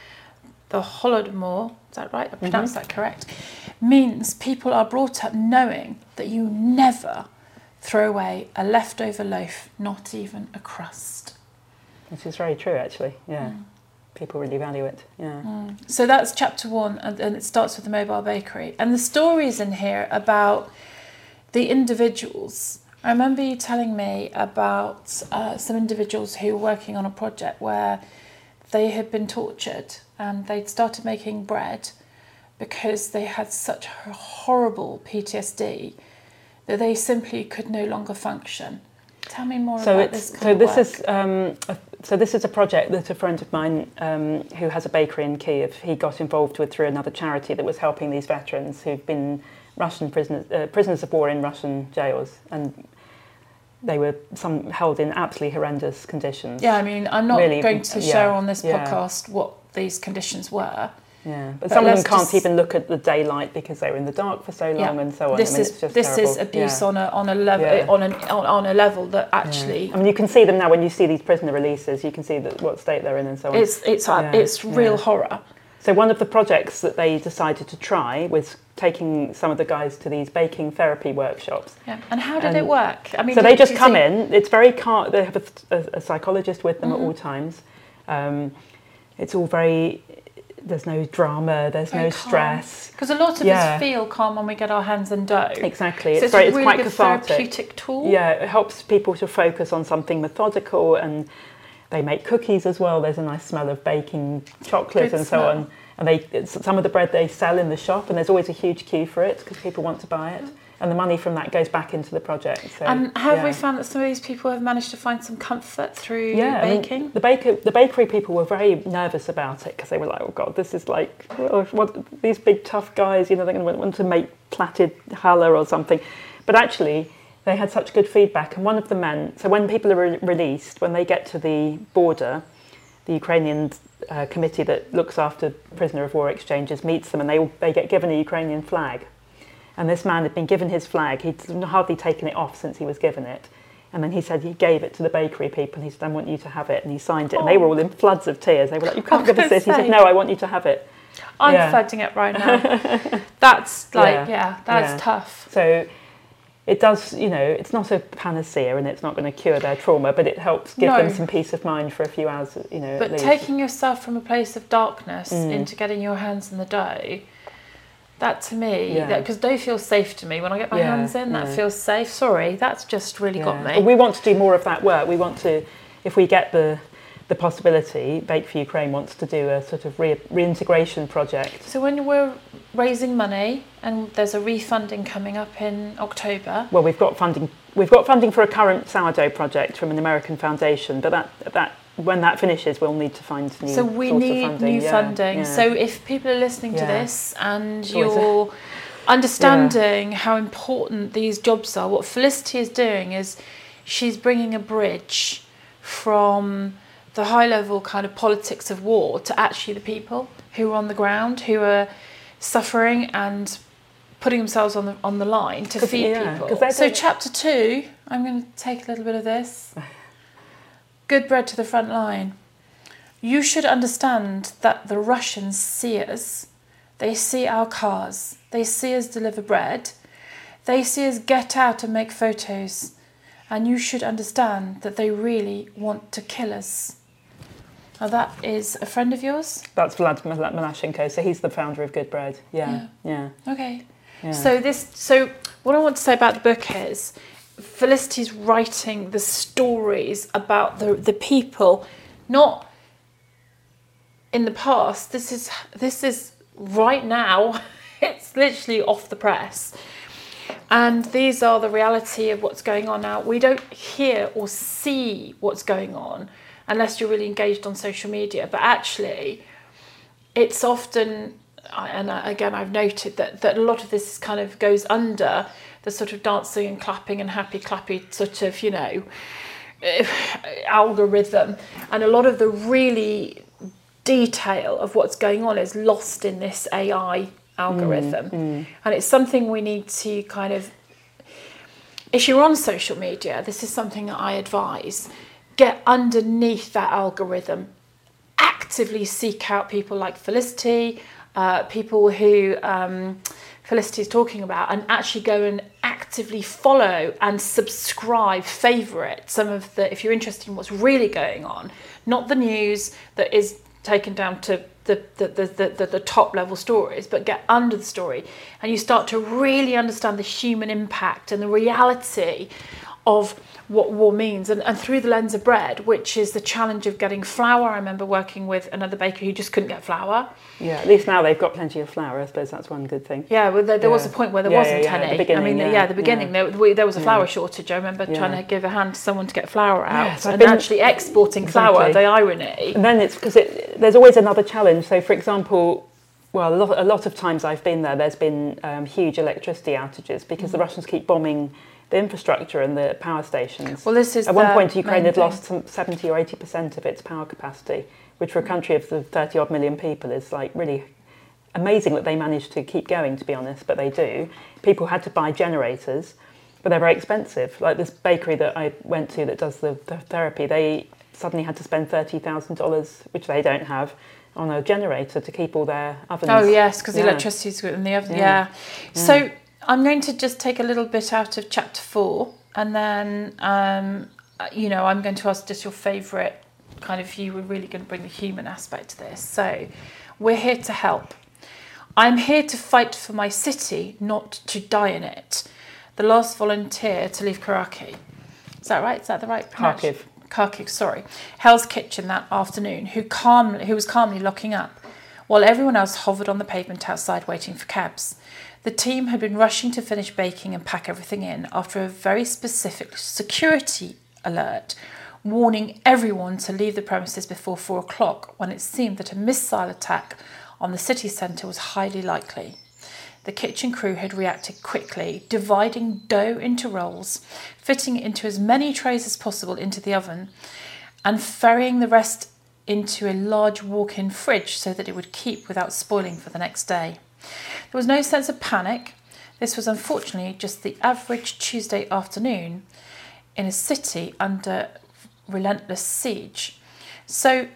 Speaker 1: the Holodomor, is that right? I pronounced mm-hmm. that correct, means people are brought up knowing that you never throw away a leftover loaf, not even a crust.
Speaker 2: Which is very true, actually, yeah. Mm. People really value it, yeah.
Speaker 1: Mm. So that's chapter one, and, and it starts with the mobile bakery. And the stories in here about the individuals. I remember you telling me about uh, some individuals who were working on a project where they had been tortured and they'd started making bread because they had such horrible P T S D that they simply could no longer function. Tell me more
Speaker 2: so
Speaker 1: about
Speaker 2: it's,
Speaker 1: this kind
Speaker 2: so
Speaker 1: of
Speaker 2: this
Speaker 1: work.
Speaker 2: is um, a, so this is a project that a friend of mine um, who has a bakery in Kyiv, he got involved with through another charity that was helping these veterans who've been Russian prisoners, uh, prisoners of war in Russian jails, and they were some held in absolutely horrendous conditions.
Speaker 1: Yeah, I mean, I'm not
Speaker 2: really,
Speaker 1: going to
Speaker 2: yeah,
Speaker 1: share on this
Speaker 2: yeah.
Speaker 1: podcast what these conditions were.
Speaker 2: Yeah, but,
Speaker 1: But
Speaker 2: some of them
Speaker 1: let's
Speaker 2: can't
Speaker 1: just-
Speaker 2: even look at the daylight because they were in the dark for so long,
Speaker 1: Yeah.
Speaker 2: and so on.
Speaker 1: This
Speaker 2: I mean,
Speaker 1: is
Speaker 2: it's just
Speaker 1: this
Speaker 2: terrible.
Speaker 1: is abuse
Speaker 2: Yeah.
Speaker 1: on a on a level
Speaker 2: Yeah.
Speaker 1: on an on, on a level that actually
Speaker 2: Yeah. I mean, you can see them now when you see these prisoner releases. You can see that what state they're in and so on.
Speaker 1: it's it's uh,
Speaker 2: Yeah,
Speaker 1: it's real
Speaker 2: yeah.
Speaker 1: horror.
Speaker 2: So one of the projects that they decided to try was taking some of the guys to these baking therapy workshops.
Speaker 1: Yeah. And how did
Speaker 2: And
Speaker 1: it work? I mean,
Speaker 2: So
Speaker 1: do-
Speaker 2: they
Speaker 1: do
Speaker 2: just
Speaker 1: you
Speaker 2: come
Speaker 1: think-
Speaker 2: in. It's very car- they have a, a, a psychologist with them
Speaker 1: Mm-hmm.
Speaker 2: at all times. Um, it's all very. There's no drama. There's
Speaker 1: Very
Speaker 2: no
Speaker 1: calm.
Speaker 2: stress.
Speaker 1: Because a lot of
Speaker 2: Yeah.
Speaker 1: us feel calm when we get our hands in dough.
Speaker 2: Exactly.
Speaker 1: So
Speaker 2: It's
Speaker 1: it's,
Speaker 2: very.
Speaker 1: a
Speaker 2: It's
Speaker 1: really
Speaker 2: quite
Speaker 1: good
Speaker 2: cathartic.
Speaker 1: therapeutic tool.
Speaker 2: Yeah, it helps people to focus on something methodical, and they make cookies as well. There's a nice smell of baking chocolate
Speaker 1: Good
Speaker 2: and so
Speaker 1: smell.
Speaker 2: on. And they it's, some of the bread they sell in the shop, and there's always a huge queue for it because people want to buy it. And the money from that goes back into the project. So,
Speaker 1: And have
Speaker 2: yeah.
Speaker 1: we found that some of these people have managed to find some comfort through
Speaker 2: yeah, I mean,
Speaker 1: baking?
Speaker 2: the baker, the bakery people were very nervous about it because they were like, "Oh God, this is like oh, what these big tough guys, you know, they're going to want to make plaited challah or something." But actually, they had such good feedback. And one of the men, so when people are re- released, when they get to the border, the Ukrainian uh, committee that looks after prisoner of war exchanges meets them, and they all, they get given a Ukrainian flag. And this man had been given his flag. He'd hardly taken it off since he was given it. And then he said he gave it to the bakery people. He said, "I want you to have it." And he signed it. And they were all in floods of tears. They were like, "You can't
Speaker 1: I
Speaker 2: give
Speaker 1: was
Speaker 2: us this." He
Speaker 1: gonna
Speaker 2: said,
Speaker 1: say.
Speaker 2: "No, I want you to have it."
Speaker 1: I'm
Speaker 2: Yeah.
Speaker 1: flooding it right now. That's like, yeah,
Speaker 2: Yeah.
Speaker 1: that's
Speaker 2: Yeah.
Speaker 1: tough.
Speaker 2: So it does, you know, it's not a panacea and it's not going to cure their trauma, but it helps give
Speaker 1: No.
Speaker 2: them some peace of mind for a few hours, you know,
Speaker 1: But
Speaker 2: at least.
Speaker 1: taking yourself from a place of darkness
Speaker 2: Mm.
Speaker 1: into getting your hands in the dough, that to me,
Speaker 2: Yeah.
Speaker 1: because dough feels safe to me. When I get my
Speaker 2: Yeah,
Speaker 1: hands in, that
Speaker 2: yeah.
Speaker 1: feels safe. Sorry, that's just really got
Speaker 2: Yeah.
Speaker 1: me.
Speaker 2: But we want to do more of that work. We want to, if we get the the possibility, Bake for Ukraine wants to do a sort of re- reintegration project.
Speaker 1: So when we're raising money and there's a refunding coming up in October,
Speaker 2: Well, we've got funding. We've got funding for a current sourdough project from an American foundation, but that that when that finishes, we'll need to find new.
Speaker 1: so we
Speaker 2: sorts of
Speaker 1: need
Speaker 2: funding.
Speaker 1: new
Speaker 2: Yeah,
Speaker 1: funding.
Speaker 2: yeah.
Speaker 1: So if people are listening to
Speaker 2: Yeah.
Speaker 1: this and
Speaker 2: It's always a-
Speaker 1: you're understanding how important these jobs are, what Felicity is doing is she's bringing a bridge from the high level kind of politics of war to actually the people who are on the ground, who are suffering and putting themselves on the on the line to
Speaker 2: 'Cause,
Speaker 1: feed
Speaker 2: yeah, 'cause
Speaker 1: people.
Speaker 2: they
Speaker 1: So
Speaker 2: don't-
Speaker 1: chapter two, I'm going to take a little bit of this. Good bread to the front line. You should understand that the Russians see us. They see our cars. They see us deliver bread. They see us get out and make photos. And you should understand that they really want to kill us. Now that is a friend of yours?
Speaker 2: That's Vlad Milashenko. So he's the founder of Good Bread. Yeah, yeah.
Speaker 1: Okay.
Speaker 2: yeah.
Speaker 1: So this, so what I want to say about the book is Felicity's writing the stories about the the people, not in the past. This is this is right now. It's literally off the press. And these are the reality of what's going on now. We don't hear or see what's going on unless you're really engaged on social media. But actually, it's often, and again, I've noted that, that a lot of this kind of goes under the sort of dancing and clapping and happy clappy sort of, you know, algorithm. And a lot of the really detail of what's going on is lost in this A I algorithm. Mm, mm. And it's something we need to kind of, if you're on social media, this is something that I advise, get underneath that algorithm, actively seek out people like Felicity, uh, people who um, Felicity is talking about, and actually go and actively follow and subscribe, favourite some of the, if you're interested in what's really going on, not the news that is taken down to the the, the, the the top level stories, but get under the story and you start to really understand the human impact and the reality of what war means, and, and through the lens of bread, which is the challenge of getting flour. I remember working with another baker who just couldn't get flour.
Speaker 2: Yeah, at least now they've got plenty of flour. I suppose that's one good thing.
Speaker 1: Yeah, well, there, there yeah. was a point where there
Speaker 2: yeah,
Speaker 1: wasn't
Speaker 2: yeah, yeah.
Speaker 1: any.
Speaker 2: The beginning,
Speaker 1: I mean,
Speaker 2: yeah,
Speaker 1: yeah, the beginning,
Speaker 2: yeah.
Speaker 1: there, we, there was a flour
Speaker 2: yeah.
Speaker 1: shortage. I remember
Speaker 2: yeah.
Speaker 1: trying to give a hand to someone to get flour out,
Speaker 2: yes,
Speaker 1: and
Speaker 2: been,
Speaker 1: actually exporting
Speaker 2: exactly.
Speaker 1: flour, the irony.
Speaker 2: And then it's because it, there's always another challenge. So, for example, well, a lot, a lot of times I've been there, there's been um, huge electricity outages because mm. the Russians keep bombing the infrastructure and the power stations.
Speaker 1: Well, this is
Speaker 2: at one point Ukraine had
Speaker 1: thing.
Speaker 2: lost some seventy or eighty percent of its power capacity, which for a country of the thirty odd million people is like really amazing that they managed to keep going, to be honest, but they do. People had to buy generators, but they're very expensive. Like this bakery that I went to that does the, the therapy, they suddenly had to spend thirty thousand dollars, which they don't have, on a generator to keep all their ovens.
Speaker 1: Oh yes, because
Speaker 2: yeah.
Speaker 1: the electricity's in the oven. Yeah.
Speaker 2: Yeah.
Speaker 1: yeah. So I'm going to just take a little bit out of chapter four, and then um, you know I'm going to ask just your favourite kind of. You were really going to bring the human aspect to this. So we're here to help. I'm here to fight for my city, not to die in it. The last volunteer to leave Kharkiv. Is that right? Is that the right
Speaker 2: Kharkiv.
Speaker 1: Kharkiv, sorry. Hell's Kitchen that afternoon, who calmly, who was calmly locking up, while everyone else hovered on the pavement outside waiting for cabs. The team had been rushing to finish baking and pack everything in after a very specific security alert, warning everyone to leave the premises before four o'clock, when it seemed that a missile attack on the city centre was highly likely. The kitchen crew had reacted quickly, dividing dough into rolls, fitting it into as many trays as possible into the oven, and ferrying the rest into a large walk-in fridge so that it would keep without spoiling for the next day. There was no sense of panic. This was unfortunately just the average Tuesday afternoon in a city under relentless siege. So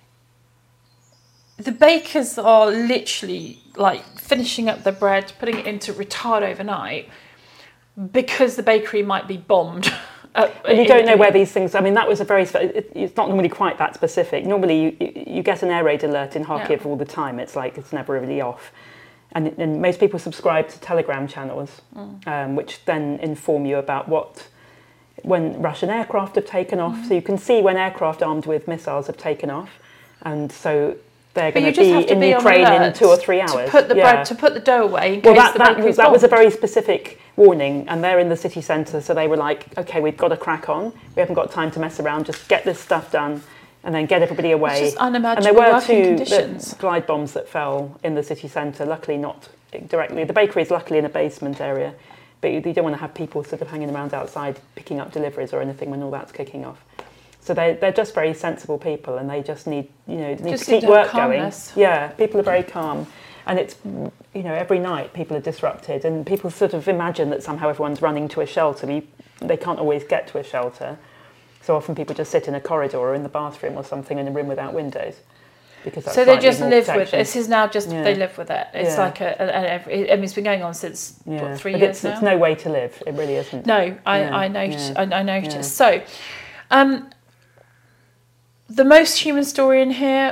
Speaker 1: the bakers are literally like finishing up their bread, putting it into retard overnight because the bakery might be bombed. Uh,
Speaker 2: and you don't know where these things. I mean, that was a very. It, it's not normally quite that specific. Normally, you you get an air raid alert in Kharkiv yeah. all the time. It's like it's never really off, and, and most people subscribe to Telegram channels, mm. um, which then inform you about what when Russian aircraft have taken off. Mm. So you can see when aircraft armed with missiles have taken off, and so they're going to be in Ukraine in two or three hours.
Speaker 1: To put the
Speaker 2: yeah.
Speaker 1: bread, to put the dough away in
Speaker 2: well,
Speaker 1: case
Speaker 2: that,
Speaker 1: the
Speaker 2: that,
Speaker 1: bakery's
Speaker 2: that
Speaker 1: bombed.
Speaker 2: was a very specific warning, and they're in the city centre, so they were like, okay, we've got to crack on. We haven't got time to mess around. Just get this stuff done, and then get everybody away.
Speaker 1: It's just unimaginable
Speaker 2: and there were
Speaker 1: working
Speaker 2: two
Speaker 1: conditions.
Speaker 2: glide bombs that fell in the city centre. Luckily, not directly. The bakery is luckily in a basement area, but you, you don't want to have people sort of hanging around outside picking up deliveries or anything when all that's kicking off. So they they're just very sensible people, and they just need you know need
Speaker 1: just
Speaker 2: to keep
Speaker 1: need to
Speaker 2: work
Speaker 1: calmness.
Speaker 2: going. Yeah, people are very calm, and it's you know every night people are disrupted, and people sort of imagine that somehow everyone's running to a shelter. You, they can't always get to a shelter, so often people just sit in a corridor or in the bathroom or something in a room without windows. Because that's
Speaker 1: so they just
Speaker 2: more
Speaker 1: live
Speaker 2: protection.
Speaker 1: with it. This is now just yeah. they live with it. It's
Speaker 2: yeah.
Speaker 1: like a, a, a. I mean, it's been going on since
Speaker 2: yeah.
Speaker 1: what, three
Speaker 2: but
Speaker 1: years
Speaker 2: it's,
Speaker 1: now.
Speaker 2: It's no way to live. It really isn't.
Speaker 1: No, I
Speaker 2: yeah.
Speaker 1: I noticed.
Speaker 2: Yeah.
Speaker 1: I, I noticed.
Speaker 2: Yeah.
Speaker 1: So, um. The most human story in here,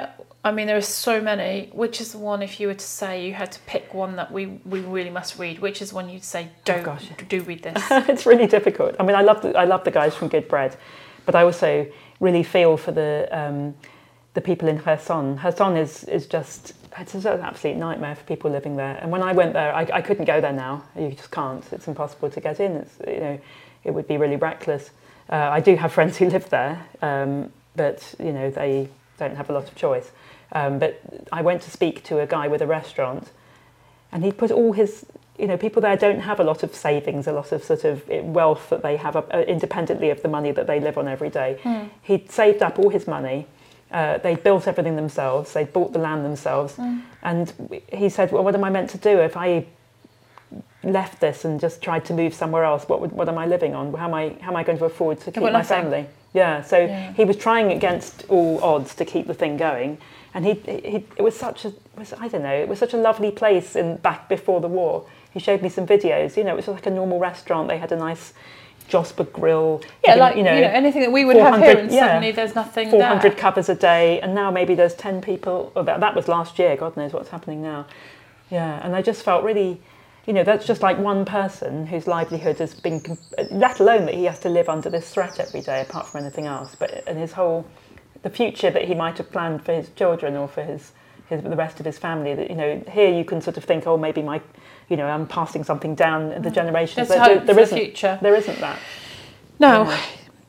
Speaker 1: I mean, there are so many. Which is the one, if you were to say you had to pick one that we, we really must read, which is one you'd say, don't, oh, gosh. do read this?
Speaker 2: It's really difficult. I mean, I love the, I love the guys from Good Bread, but I also really feel for the um, the people in Kherson. Kherson is, is just, it's an absolute nightmare for people living there. And when I went there, I, I couldn't go there now. You just can't. It's impossible to get in. It's, you know, it would be really reckless. Uh, I do have friends who live there, um, but, you know, they don't have a lot of choice. Um, but I went to speak to a guy with a restaurant, and he'd put all his, you know, people there don't have a lot of savings, a lot of sort of wealth that they have uh, independently of the money that they live on every day. Mm. He'd saved up all his money. Uh, they built everything themselves. They bought the land themselves. Mm. And he said, well, what am I meant to do if I left this and just tried to move somewhere else? What would, what am I living on? How am I, how am I going to afford to keep my family? Yeah, so yeah. He was trying against all odds to keep the thing going. And he, he, it was such a, was, I don't know, it was such a lovely place in back before the war. He showed me some videos. You know, it was like a normal restaurant. They had a nice Josper grill.
Speaker 1: Yeah, you like you know, you know, anything that we would have here, and yeah, suddenly there's nothing.
Speaker 2: Four hundred
Speaker 1: there.
Speaker 2: covers a day, and now maybe there's ten people. Or that that was last year. God knows what's happening now. Yeah, and I just felt really, you know, that's just like one person whose livelihood has been, let alone that he has to live under this threat every day, apart from anything else. But and his whole. The future that he might have planned for his children or for his, his the rest of his family. That, you know, here you can sort of think, oh, maybe my, you know, I'm passing something down the generations.
Speaker 1: There's
Speaker 2: there,
Speaker 1: hope
Speaker 2: there
Speaker 1: for
Speaker 2: isn't,
Speaker 1: the future.
Speaker 2: There isn't that.
Speaker 1: No.
Speaker 2: Yeah.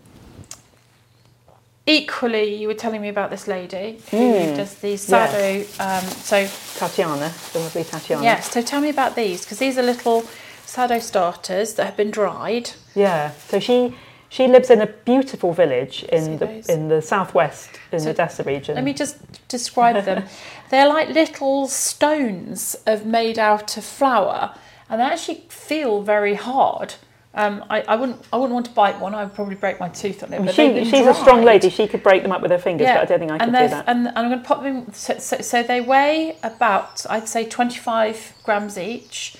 Speaker 1: Equally, you were telling me about this lady who
Speaker 2: mm.
Speaker 1: does these sado.
Speaker 2: Yes.
Speaker 1: Um, so
Speaker 2: Tatiana, the lovely Tatiana.
Speaker 1: Yes. So tell me about these, because these are little sado starters that have been dried.
Speaker 2: Yeah. So she. She lives in a beautiful village in the
Speaker 1: those.
Speaker 2: in the southwest, in
Speaker 1: so
Speaker 2: the Odessa region.
Speaker 1: Let me just describe them. They're like little stones of made out of flour, and they actually feel very hard. Um, I, I wouldn't I wouldn't want to bite one. I would probably break my tooth on it. But
Speaker 2: she, she's dried. a strong lady. She could break them up with her fingers, yeah. but I don't think I could do that.
Speaker 1: And, and I'm going to pop them. So, so, so they weigh about, I'd say, twenty-five grams each.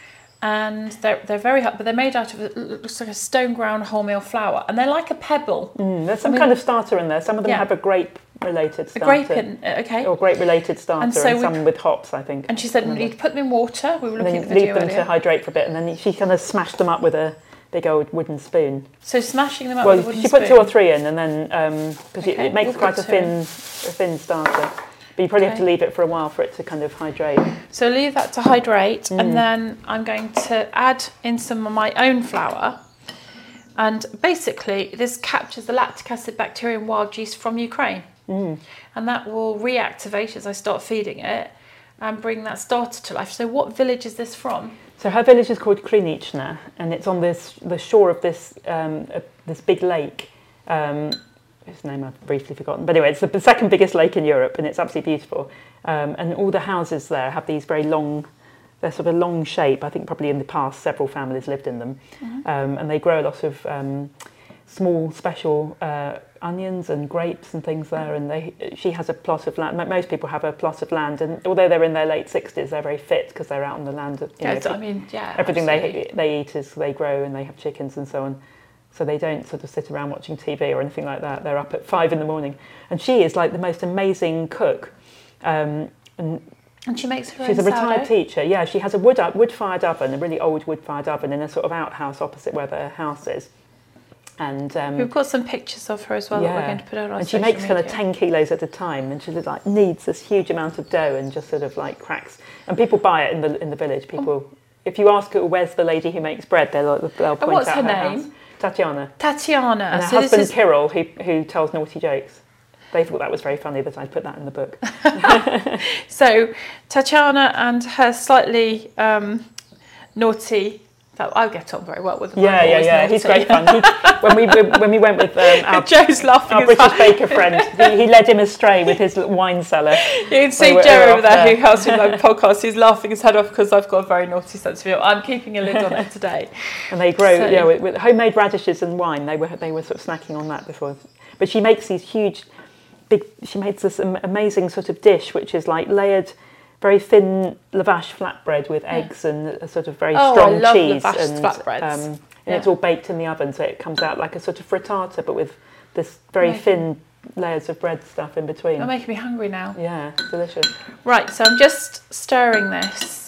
Speaker 1: And they're they're very hard, but they're made out of it looks like a stone ground wholemeal flour, and they're like a pebble.
Speaker 2: Mm, there's some I mean, kind of starter in there. Some of them yeah. have a grape related starter.
Speaker 1: A grape in okay.
Speaker 2: Or grape related starter, and, so and some with hops, I think.
Speaker 1: And she said you'd put them in water. We were looking
Speaker 2: and
Speaker 1: at the video
Speaker 2: leave them
Speaker 1: earlier.
Speaker 2: to hydrate for a bit, and then she kind of smashed them up with a big old wooden spoon.
Speaker 1: So smashing them up
Speaker 2: well,
Speaker 1: with a wooden
Speaker 2: she
Speaker 1: spoon.
Speaker 2: put two or three in, and then because um, okay. it, it makes we'll quite a thin, a thin starter. But you probably okay. have to leave it for a while for it to kind of hydrate.
Speaker 1: So leave that to hydrate, mm. and then I'm going to add in some of my own flour. And basically, this captures the lactic acid bacteria and wild yeast from Ukraine. Mm. And that will reactivate as I start feeding it and bring that starter to life. So what village is this from?
Speaker 2: So her village is called Krynichna, and it's on this the shore of this um, uh, this big lake. Um, His name I've briefly forgotten, but anyway, it's the second biggest lake in Europe, and it's absolutely beautiful. Um, and all the houses there have these very long, they're sort of long shape. I think probably in the past several families lived in them, mm-hmm. um, and they grow a lot of um, small, special uh, onions and grapes and things there. And they, she has a plot of land. Most people have a plot of land, and although they're in their late sixties, they're very fit because they're out on the land. You
Speaker 1: yeah,
Speaker 2: know,
Speaker 1: I mean, yeah,
Speaker 2: everything
Speaker 1: absolutely.
Speaker 2: they they eat is they grow, and they have chickens and so on. So they don't sort of sit around watching T V or anything like that. They're up at five in the morning. And she is like the most amazing cook. Um, and
Speaker 1: and she makes her
Speaker 2: She's
Speaker 1: own
Speaker 2: a retired
Speaker 1: sourdough?
Speaker 2: teacher. Yeah, she has a wood wood-fired oven, a really old wood-fired oven in a sort of outhouse opposite where their house is. And um,
Speaker 1: we've got some pictures of her as well
Speaker 2: yeah.
Speaker 1: that we're going to put out on
Speaker 2: And she
Speaker 1: social
Speaker 2: makes
Speaker 1: media.
Speaker 2: kind of ten kilos at a time, and she like kneads this huge amount of dough and just sort of like cracks. And people buy it in the in the village. People, oh. if you ask her, where's the lady who makes bread, they'll, they'll point
Speaker 1: and what's
Speaker 2: out
Speaker 1: her,
Speaker 2: her
Speaker 1: name?
Speaker 2: house. Tatiana.
Speaker 1: Tatiana.
Speaker 2: And her
Speaker 1: so
Speaker 2: husband
Speaker 1: this is...
Speaker 2: Kirill, who who tells naughty jokes. They thought that was very funny that I'd put that in the book.
Speaker 1: So Tatiana and her slightly um, naughty. I get on very well with him.
Speaker 2: Yeah, yeah, yeah. Naughty. He's great fun. He, when we when we went with um, our,
Speaker 1: Joe's laughing
Speaker 2: our British baker friend, he, he led him astray with his wine cellar.
Speaker 1: You can see
Speaker 2: were,
Speaker 1: Joe over there,
Speaker 2: there
Speaker 1: who helps me with my podcast. He's laughing his head off because I've got a very naughty sense of humour. I'm keeping a lid on it today.
Speaker 2: And they grow,
Speaker 1: so,
Speaker 2: yeah, with, with homemade radishes and wine. They were they were sort of snacking on that before. But she makes these huge, big. She makes this amazing sort of dish, which is like layered. Very thin lavash flatbread with eggs yeah. and a sort of very
Speaker 1: oh,
Speaker 2: strong
Speaker 1: I love
Speaker 2: cheese,
Speaker 1: lavash
Speaker 2: and
Speaker 1: flatbreads.
Speaker 2: Um, and
Speaker 1: yeah.
Speaker 2: it's all baked in the oven, so it comes out like a sort of frittata, but with this very
Speaker 1: Amazing.
Speaker 2: thin layers of bread stuff in between.
Speaker 1: You're making me hungry now.
Speaker 2: Yeah, delicious.
Speaker 1: Right, so I'm just stirring this.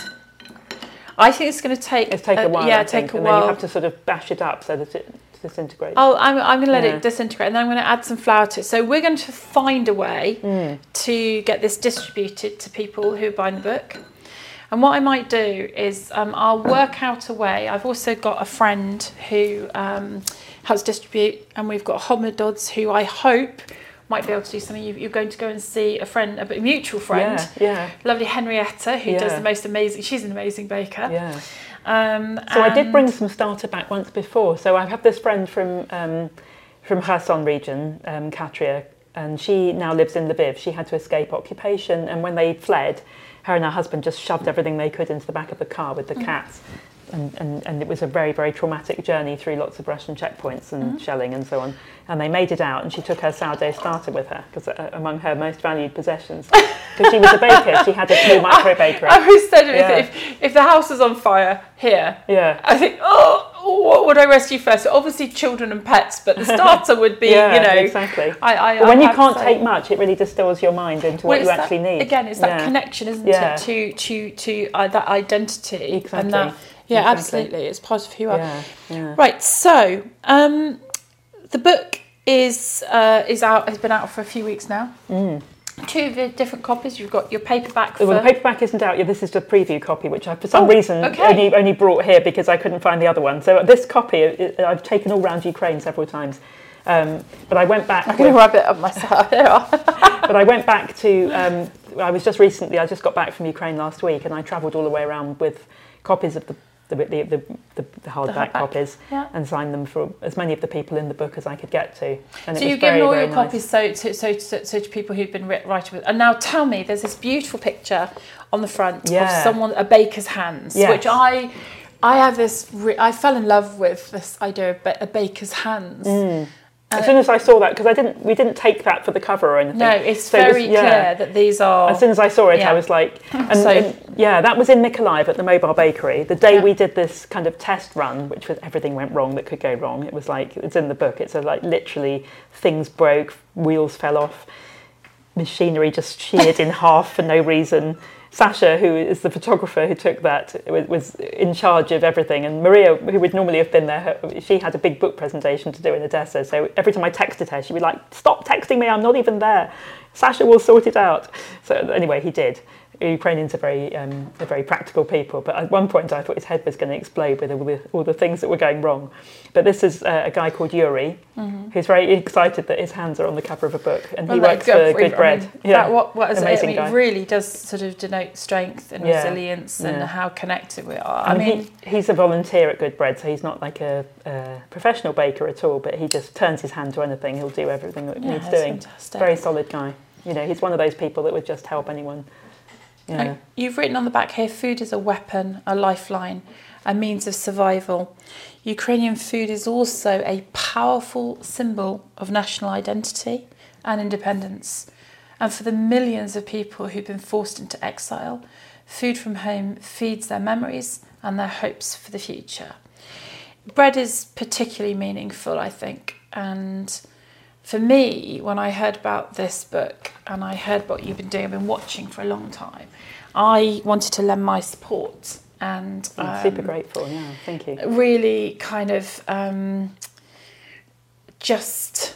Speaker 1: I think it's going to take...
Speaker 2: It's take a while,
Speaker 1: Yeah,
Speaker 2: I
Speaker 1: take
Speaker 2: think,
Speaker 1: a
Speaker 2: and
Speaker 1: while.
Speaker 2: then you have to sort of bash it up so that it disintegrates.
Speaker 1: Oh, I'm, I'm going to let
Speaker 2: Yeah.
Speaker 1: it disintegrate, and then I'm going to add some flour to it. So we're going to find a way
Speaker 2: Mm.
Speaker 1: to get this distributed to people who are buying the book. And what I might do is um, I'll work out a way. I've also got a friend who um, helps distribute, and we've got Homedods who I hope might be able to do something. You- You're going to go and see a friend, a mutual friend,
Speaker 2: Yeah, yeah,
Speaker 1: lovely Henrietta, who does
Speaker 2: Yeah.
Speaker 1: the most amazing, she's an amazing baker.
Speaker 2: yeah.
Speaker 1: Um,
Speaker 2: So I did
Speaker 1: and-
Speaker 2: bring some starter back once before. So I have this friend from um, from Kherson region, um, Katria, and she now lives in Lviv. She had to escape occupation, and when they fled, her and her husband just shoved everything they could into the back of the car with the
Speaker 1: Mm.
Speaker 2: cats. And, and, and it was a very, very traumatic journey through lots of Russian checkpoints and
Speaker 1: Mm-hmm.
Speaker 2: shelling and so on. And they made it out, and she took her sourdough starter with her, because uh, among her most valued possessions. Because she was a baker, she had a small micro bakery.
Speaker 1: I always said if,
Speaker 2: Yeah.
Speaker 1: if, if the house was on fire here,
Speaker 2: Yeah.
Speaker 1: I think, oh, what would I rescue first? So obviously children and pets, but the starter would be,
Speaker 2: Yeah,
Speaker 1: you know.
Speaker 2: exactly.
Speaker 1: I, I,
Speaker 2: But when
Speaker 1: I
Speaker 2: you
Speaker 1: have
Speaker 2: can't
Speaker 1: to say-
Speaker 2: take much, it really distills your mind into
Speaker 1: Well,
Speaker 2: what you
Speaker 1: it's
Speaker 2: actually
Speaker 1: that,
Speaker 2: need.
Speaker 1: Again, it's that
Speaker 2: Yeah.
Speaker 1: connection, isn't
Speaker 2: Yeah.
Speaker 1: it, to to to uh, that identity.
Speaker 2: Exactly.
Speaker 1: And that, yeah,
Speaker 2: Exactly.
Speaker 1: absolutely. It's part of who you are.
Speaker 2: Yeah, yeah.
Speaker 1: Right. So, um, the book is uh, is out. Has been out for a few weeks now.
Speaker 2: Mm.
Speaker 1: Two vi- different copies. You've got your paperback. For,
Speaker 2: Well, the paperback isn't out yet. This is the preview copy, which I, for some
Speaker 1: Oh,
Speaker 2: reason,
Speaker 1: okay.
Speaker 2: only, only brought here because I couldn't find the other one. So this copy, it, I've taken all around Ukraine several times. Um, but I went back.
Speaker 1: I'm going to
Speaker 2: with-
Speaker 1: rub it up myself. There are.
Speaker 2: but I went back to. Um, I was just recently. I just got back from Ukraine last week, and I travelled all the way around with copies of the the the, the, the, the hardback
Speaker 1: hardback,
Speaker 2: copies,
Speaker 1: yeah.
Speaker 2: and signed them for as many of the people in the book as I could get to. And
Speaker 1: So
Speaker 2: it was
Speaker 1: you've
Speaker 2: very,
Speaker 1: given all
Speaker 2: very
Speaker 1: your
Speaker 2: nice.
Speaker 1: copies so to, so, so, so to people who've been writ- writing with. And now tell me, there's this beautiful picture on the front
Speaker 2: Yeah.
Speaker 1: of someone, a baker's hands,
Speaker 2: Yes.
Speaker 1: which I, I have this. Re- I fell in love with this idea of ba- a baker's hands.
Speaker 2: Mm.
Speaker 1: Uh,
Speaker 2: As soon as I saw that, because I didn't, we didn't take that for the cover or anything.
Speaker 1: No, it's
Speaker 2: So it was-
Speaker 1: very
Speaker 2: yeah.
Speaker 1: clear that these are.
Speaker 2: As soon as I saw it,
Speaker 1: Yeah.
Speaker 2: I was like, and,
Speaker 1: So-
Speaker 2: and yeah, that was in Mykolaiv at the Mobile Bakery. The day
Speaker 1: Yeah.
Speaker 2: we did this kind of test run, which was everything went wrong that could go wrong. It was like, it's in the book. It's a, like literally things broke, wheels fell off, machinery just sheared in half for no reason. Sasha, who is the photographer who took that, was, was in charge of everything. And Maria, who would normally have been there, her, she had a big book presentation to do in Odessa. So every time I texted her, she'd be like, stop texting me, I'm not even there. Sasha will sort it out. So anyway, he did. Ukrainians are very, um, are very practical people. But at one point, I thought his head was going to explode with all the, all the things that were going wrong. But this is uh, a guy called Yuri,
Speaker 1: Mm-hmm.
Speaker 2: who's very excited that his hands are on the cover of a book. And he
Speaker 1: Well,
Speaker 2: works
Speaker 1: like,
Speaker 2: for
Speaker 1: go-
Speaker 2: Good
Speaker 1: I
Speaker 2: Bread.
Speaker 1: mean,
Speaker 2: Yeah,
Speaker 1: that, what, what is it? I
Speaker 2: amazing
Speaker 1: mean,
Speaker 2: guy.
Speaker 1: it really does sort of denote strength and
Speaker 2: Yeah.
Speaker 1: resilience and
Speaker 2: Yeah.
Speaker 1: how connected we are. I
Speaker 2: And
Speaker 1: mean,
Speaker 2: he, he's a volunteer at Good Bread, so he's not like a, a professional baker at all, but he just turns his hand to anything. He'll do everything that
Speaker 1: yeah,
Speaker 2: needs
Speaker 1: it's
Speaker 2: doing.
Speaker 1: fantastic.
Speaker 2: Very solid guy. You know, he's one of those people that would just help anyone. Yeah.
Speaker 1: And you've written on the back here, food is a weapon, a lifeline, a means of survival. Ukrainian food is also a powerful symbol of national identity and independence. And for the millions of people who've been forced into exile, food from home feeds their memories and their hopes for the future. Bread is particularly meaningful, I think, and for me, when I heard about this book and I heard what you've been doing, I've been watching for a long time, I wanted to lend my support and
Speaker 2: I'm
Speaker 1: um,
Speaker 2: super grateful, yeah, thank you.
Speaker 1: really kind of um, just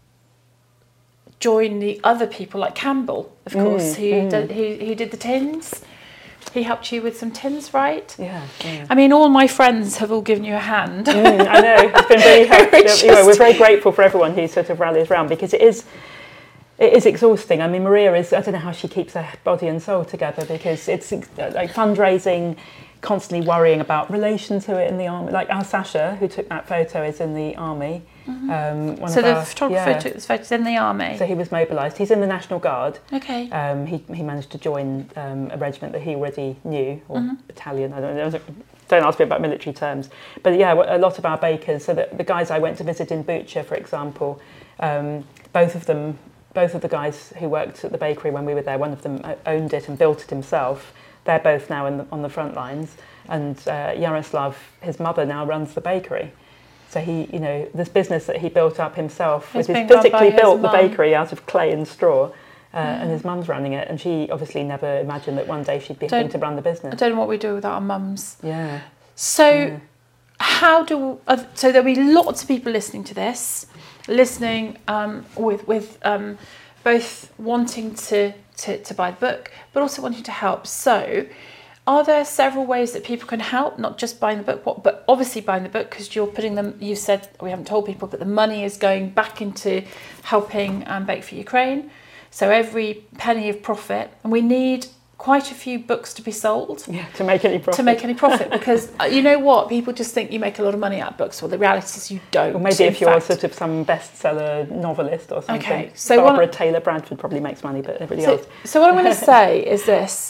Speaker 1: join the other people like Campbell, of course,
Speaker 2: Mm,
Speaker 1: who,
Speaker 2: mm.
Speaker 1: Did, who, who did the tins. He helped you with some tins, right?
Speaker 2: Yeah, yeah.
Speaker 1: I mean, all my friends have all given you a hand.
Speaker 2: Mm, I know, it's been really helpful.
Speaker 1: We're
Speaker 2: You know, we're
Speaker 1: just-
Speaker 2: very grateful for everyone who sort of rallies around, because it is it is exhausting. I mean, Maria is, I don't know how she keeps her body and soul together, because it's uh, like fundraising, constantly worrying about relation to it in the army. Like our Sasha, who took that photo, is in the army.
Speaker 1: Mm-hmm.
Speaker 2: Um, one
Speaker 1: So
Speaker 2: of
Speaker 1: the
Speaker 2: our-
Speaker 1: photographer
Speaker 2: yeah.
Speaker 1: took this photos in the army.
Speaker 2: So he was mobilised. He's in the National Guard.
Speaker 1: Okay.
Speaker 2: Um, he, he managed to join um, a regiment that he already knew, or
Speaker 1: Mhm.
Speaker 2: battalion, I don't know. Don't ask me about military terms. But yeah, a lot of our bakers, so the, the guys I went to visit in Bucha, for example, um, both of them, both of the guys who worked at the bakery when we were there, one of them owned it and built it himself. They're both now in the, on the front lines. And uh, Yaroslav, his mother, now runs the bakery. So he, you know, this business that he built up himself,
Speaker 1: It's
Speaker 2: with his
Speaker 1: being run by
Speaker 2: physically
Speaker 1: his
Speaker 2: built the
Speaker 1: mum.
Speaker 2: bakery out of clay and straw, uh,
Speaker 1: Mm.
Speaker 2: and his mum's running it, and she obviously never imagined that one day she'd be
Speaker 1: Don't-
Speaker 2: having to run the
Speaker 1: I
Speaker 2: business.
Speaker 1: don't know what we do without our mums.
Speaker 2: Yeah.
Speaker 1: So,
Speaker 2: Yeah.
Speaker 1: how do uh, so there'll be lots of people listening to this, listening um, with with um, both wanting to, to to buy the book, but also wanting to help. So, are there several ways that people can help? Not just buying the book, what, but obviously buying the book, because you're putting them. You said we haven't told people, but the money is going back into helping um, Bake for Ukraine. So every penny of profit, and we need quite a few books to be sold.
Speaker 2: Yeah, to make any profit.
Speaker 1: To make any profit, because uh, you know what, people just think you make a lot of money out of books. Well, the reality is you don't.
Speaker 2: Or maybe
Speaker 1: in
Speaker 2: if you're
Speaker 1: fact.
Speaker 2: sort of some bestseller novelist or something.
Speaker 1: Okay, so
Speaker 2: Barbara
Speaker 1: one-
Speaker 2: Taylor Bradford probably makes money, but everybody
Speaker 1: So,
Speaker 2: else.
Speaker 1: so what I'm going to say is this.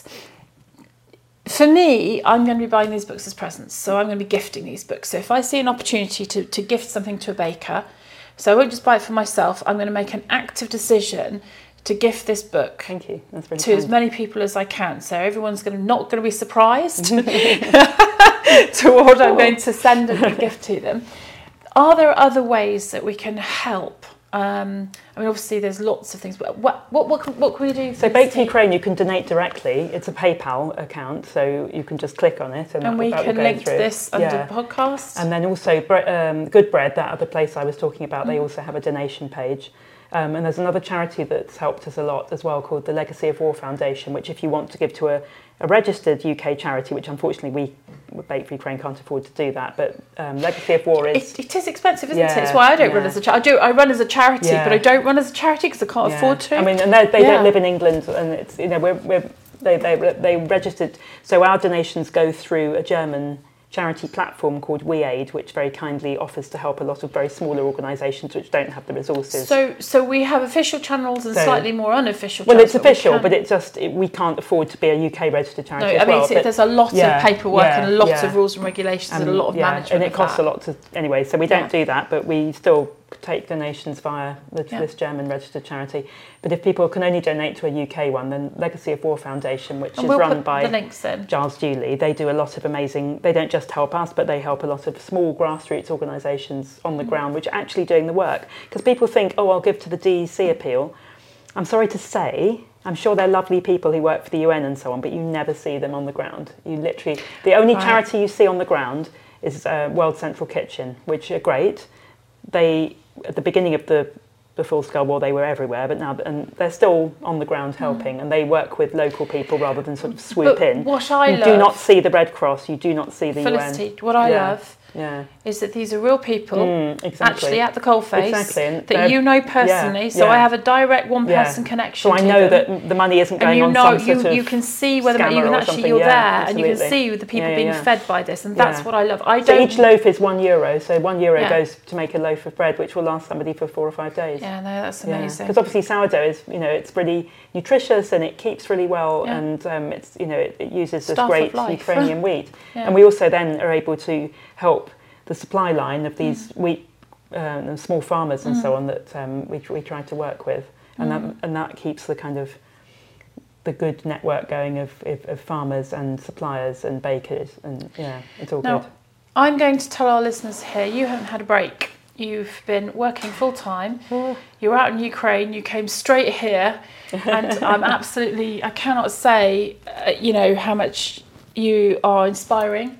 Speaker 1: For me, I'm going to be buying these books as presents, so I'm going to be gifting these books. So if I see an opportunity to, to gift something to a baker, so I won't just buy it for myself, I'm going to make an active decision to gift this book
Speaker 2: Thank you. That's really
Speaker 1: to as
Speaker 2: kind.
Speaker 1: many people as I can. So everyone's going to not going to be surprised to what I'm going to send and gift to them. Are there other ways that we can help? Um, I mean, obviously, there's lots of things. But what what what can, what can we do?
Speaker 2: So Bake for Ukraine, you can donate directly. It's a PayPal account, so you can just click on it, and,
Speaker 1: and
Speaker 2: that,
Speaker 1: we
Speaker 2: that
Speaker 1: can
Speaker 2: will go
Speaker 1: link to
Speaker 2: through.
Speaker 1: this under
Speaker 2: Yeah.
Speaker 1: the podcast.
Speaker 2: And then also Bre- um, Good Bread, that other place I was talking about,
Speaker 1: Mm.
Speaker 2: they also have a donation page. Um, and there's another charity that's helped us a lot as well, called the Legacy of War Foundation, which if you want to give to a, a registered U K charity, which unfortunately we, Bake for Ukraine, can't afford to do that, but um, Legacy of War is...
Speaker 1: It, it is expensive, isn't it?
Speaker 2: Yeah,
Speaker 1: It's why I don't run
Speaker 2: yeah.
Speaker 1: as a charity. I do. I run as a charity,
Speaker 2: Yeah.
Speaker 1: but I don't run as a charity because I can't
Speaker 2: Yeah.
Speaker 1: afford to.
Speaker 2: I mean, and they, they
Speaker 1: Yeah.
Speaker 2: don't live in England, and it's, you know, we're, we're they, they they registered. So our donations go through a German charity platform called WeAid, which very kindly offers to help a lot of very smaller organisations which don't have the resources.
Speaker 1: So, so we have official channels and
Speaker 2: So-
Speaker 1: slightly more unofficial.
Speaker 2: well,
Speaker 1: channels,
Speaker 2: it's
Speaker 1: but we
Speaker 2: official,
Speaker 1: can-
Speaker 2: but it just it, we can't afford to be a U K registered
Speaker 1: No,
Speaker 2: charity
Speaker 1: I
Speaker 2: as
Speaker 1: mean
Speaker 2: well.
Speaker 1: so
Speaker 2: but-
Speaker 1: there's a lot
Speaker 2: yeah,
Speaker 1: of paperwork
Speaker 2: yeah,
Speaker 1: and a lot
Speaker 2: yeah.
Speaker 1: of rules and regulations and, a lot of
Speaker 2: yeah,
Speaker 1: management.
Speaker 2: and it
Speaker 1: of
Speaker 2: costs
Speaker 1: that.
Speaker 2: a lot to anyway. So we don't
Speaker 1: Yeah.
Speaker 2: do that, but we still take donations via the,
Speaker 1: Yeah.
Speaker 2: this German registered charity. But if people can only donate to a U K one, then Legacy of War Foundation, which
Speaker 1: And
Speaker 2: is
Speaker 1: we'll
Speaker 2: run
Speaker 1: put
Speaker 2: by
Speaker 1: the links in.
Speaker 2: Giles Dewley, they do a lot of amazing, they don't just help us, but they help a lot of small grassroots organisations on the
Speaker 1: Mm.
Speaker 2: ground, which are actually doing the work. Because people think, oh, I'll give to the D E C appeal. I'm sorry to say, I'm sure they're lovely people who work for the U N and so on, but you never see them on the ground. You literally, the only
Speaker 1: Right.
Speaker 2: charity you see on the ground is uh, World Central Kitchen, which are great. They, at the beginning of the the full-scale war, they were everywhere, but now and they're still on the ground helping, and they work with local people rather than sort of swoop
Speaker 1: Mm. But
Speaker 2: in.
Speaker 1: what I
Speaker 2: you
Speaker 1: love,
Speaker 2: do not see the Red Cross, you do not see the
Speaker 1: Felicity,
Speaker 2: U N.
Speaker 1: what I
Speaker 2: Yeah.
Speaker 1: love
Speaker 2: Yeah,
Speaker 1: is that these are real people
Speaker 2: mm, exactly.
Speaker 1: actually at the coalface
Speaker 2: Exactly, and
Speaker 1: that
Speaker 2: they're-
Speaker 1: you know personally.
Speaker 2: yeah,
Speaker 1: so
Speaker 2: yeah.
Speaker 1: I have a direct one-person
Speaker 2: Yeah.
Speaker 1: connection.
Speaker 2: So I
Speaker 1: to
Speaker 2: know
Speaker 1: them.
Speaker 2: that the money isn't going
Speaker 1: And you
Speaker 2: on
Speaker 1: know,
Speaker 2: some
Speaker 1: you,
Speaker 2: sort of
Speaker 1: you can see whether
Speaker 2: scammer
Speaker 1: you can
Speaker 2: or
Speaker 1: actually
Speaker 2: something.
Speaker 1: you're
Speaker 2: Yeah,
Speaker 1: there, and you can
Speaker 2: absolutely.
Speaker 1: see the people
Speaker 2: Yeah,
Speaker 1: being
Speaker 2: yeah.
Speaker 1: fed by this, and that's
Speaker 2: Yeah.
Speaker 1: what I love. I
Speaker 2: So
Speaker 1: don't.
Speaker 2: each loaf is one euro, so one euro
Speaker 1: Yeah.
Speaker 2: goes to make a loaf of bread, which will last somebody for four or five days.
Speaker 1: Yeah, no, that's amazing.
Speaker 2: Because obviously sourdough is, you know, it's really nutritious and it keeps really well,
Speaker 1: Yeah.
Speaker 2: and um, it's, you know, it, it uses this
Speaker 1: Staff of
Speaker 2: great
Speaker 1: life.
Speaker 2: Ukrainian wheat,
Speaker 1: Yeah.
Speaker 2: and we also then are able to help the supply line of these
Speaker 1: Mm.
Speaker 2: wheat uh, and small farmers and
Speaker 1: Mm.
Speaker 2: so on that um, we we try to work with, and
Speaker 1: Mm.
Speaker 2: that and that keeps the kind of the good network going of, of, of farmers and suppliers and bakers, and yeah, it's all
Speaker 1: Now,
Speaker 2: good.
Speaker 1: I'm going to tell our listeners here, you haven't had a break. You've been working full time. You're out in Ukraine. You came straight here, and I'm absolutely, I cannot say, uh, you know, how much you are inspiring.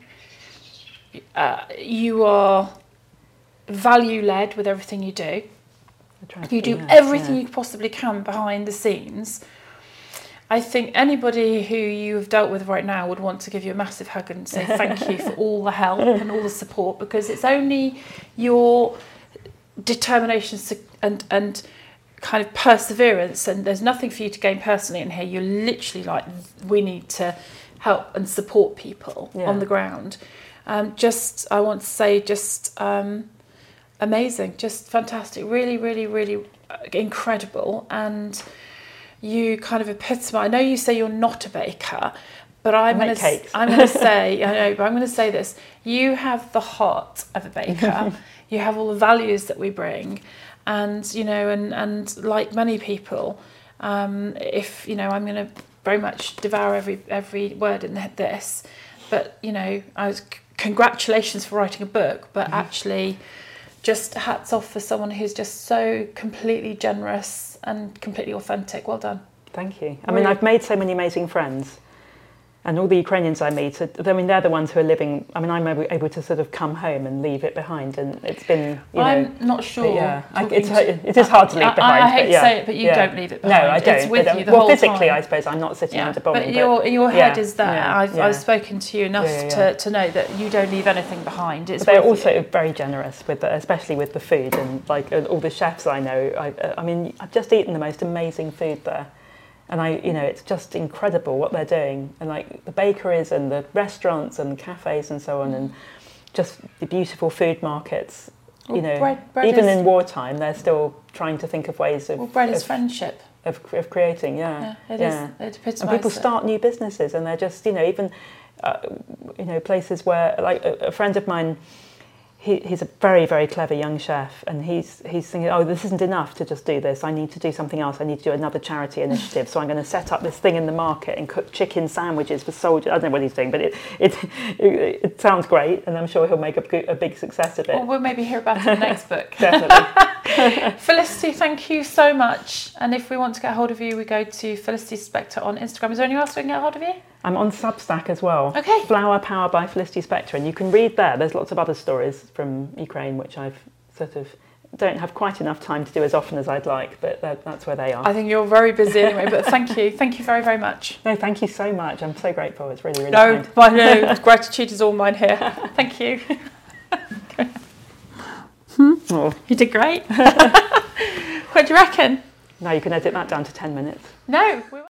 Speaker 1: Uh, you are value led with everything you do.
Speaker 2: I try to
Speaker 1: You
Speaker 2: be,
Speaker 1: do
Speaker 2: yeah,
Speaker 1: everything
Speaker 2: yeah.
Speaker 1: you possibly can behind the scenes. I think anybody who you have dealt with right now would want to give you a massive hug and say thank you for all the help and all the support, because it's only your determination and and kind of perseverance, and there's nothing for you to gain personally in here. You're literally like, we need to help and support people
Speaker 2: Yeah.
Speaker 1: on the ground. Um, just, I want to say, just um, amazing, just fantastic, really, really, really incredible. And you kind of epitomise. I know you say you're not a baker, but I'm
Speaker 2: I
Speaker 1: going
Speaker 2: make
Speaker 1: to.
Speaker 2: cakes.
Speaker 1: I'm going to say. I know, but I'm going to say this. You have the heart of a baker. You have all the values that we bring, and you know, and and like many people, um, if you know, I'm going to very much devour every every word in this. But you know, I was congratulations for writing a book. But
Speaker 2: Mm-hmm.
Speaker 1: actually, just hats off for someone who's just so completely generous and completely authentic. Well done.
Speaker 2: Thank you. I mean, I've made so many amazing friends. And all the Ukrainians I meet, I mean, they're the ones who are living. I mean, I'm able, able to sort of come home and leave it behind, and it's been, you know.
Speaker 1: I'm not sure.
Speaker 2: Yeah, I, it's, it is hard to leave
Speaker 1: I,
Speaker 2: behind.
Speaker 1: I, I hate
Speaker 2: but yeah,
Speaker 1: to say it, but you
Speaker 2: yeah.
Speaker 1: don't leave it behind.
Speaker 2: No, I don't.
Speaker 1: It's with
Speaker 2: but,
Speaker 1: you the
Speaker 2: well,
Speaker 1: whole
Speaker 2: physically,
Speaker 1: time.
Speaker 2: I suppose I'm not sitting
Speaker 1: Yeah,
Speaker 2: under bombing.
Speaker 1: but your your head
Speaker 2: yeah,
Speaker 1: is there.
Speaker 2: yeah,
Speaker 1: I've
Speaker 2: yeah.
Speaker 1: I've spoken to you enough
Speaker 2: Yeah, yeah,
Speaker 1: to,
Speaker 2: yeah.
Speaker 1: to know that you don't leave anything behind. It's
Speaker 2: But they're
Speaker 1: with
Speaker 2: also
Speaker 1: you.
Speaker 2: very generous with, the, especially with the food, and like uh, all the chefs I know. I, I mean, I've just eaten the most amazing food there. And I, you know, it's just incredible what they're doing, and like the bakeries and the restaurants and the cafes and so on, and just the beautiful food markets. You
Speaker 1: Well,
Speaker 2: know,
Speaker 1: bread- bread
Speaker 2: even
Speaker 1: is-
Speaker 2: in wartime, they're still trying to think of ways of
Speaker 1: Well, bread is
Speaker 2: of,
Speaker 1: friendship.
Speaker 2: of, of creating. Yeah,
Speaker 1: Yeah, it
Speaker 2: yeah.
Speaker 1: is. It epitomises
Speaker 2: And people
Speaker 1: it.
Speaker 2: start new businesses, and they're just, you know, even, uh, you know, places where, like a, a friend of mine. He, he's a very, very clever young chef, and he's he's thinking, oh, this isn't enough to just do this. I need to do something else. I need to do another charity initiative. So I'm going to set up this thing in the market and cook chicken sandwiches for soldiers. I don't know what he's doing, but it it it, it sounds great, and I'm sure he'll make a, a big success of it.
Speaker 1: Well, we'll maybe hear about it in the next book.
Speaker 2: Definitely.
Speaker 1: Felicity, thank you so much. And if we want to get hold of you, we go to Felicity Spector on Instagram. Is there anywhere else we can get hold of you?
Speaker 2: I'm on Substack as well.
Speaker 1: Okay.
Speaker 2: Flower Power by Felicity Spector, and you can read there. There's lots of other stories from Ukraine, which I've sort of don't have quite enough time to do as often as I'd like, but that, that's where they are.
Speaker 1: I think you're very busy anyway, but thank you. Thank you very, very much.
Speaker 2: No, thank you so much. I'm so grateful. It's really, really
Speaker 1: No,
Speaker 2: kind.
Speaker 1: I know. Gratitude is all mine here. Thank you.
Speaker 2: Oh.
Speaker 1: You did great. What do you reckon?
Speaker 2: Now you can edit that down to ten minutes.
Speaker 1: No. We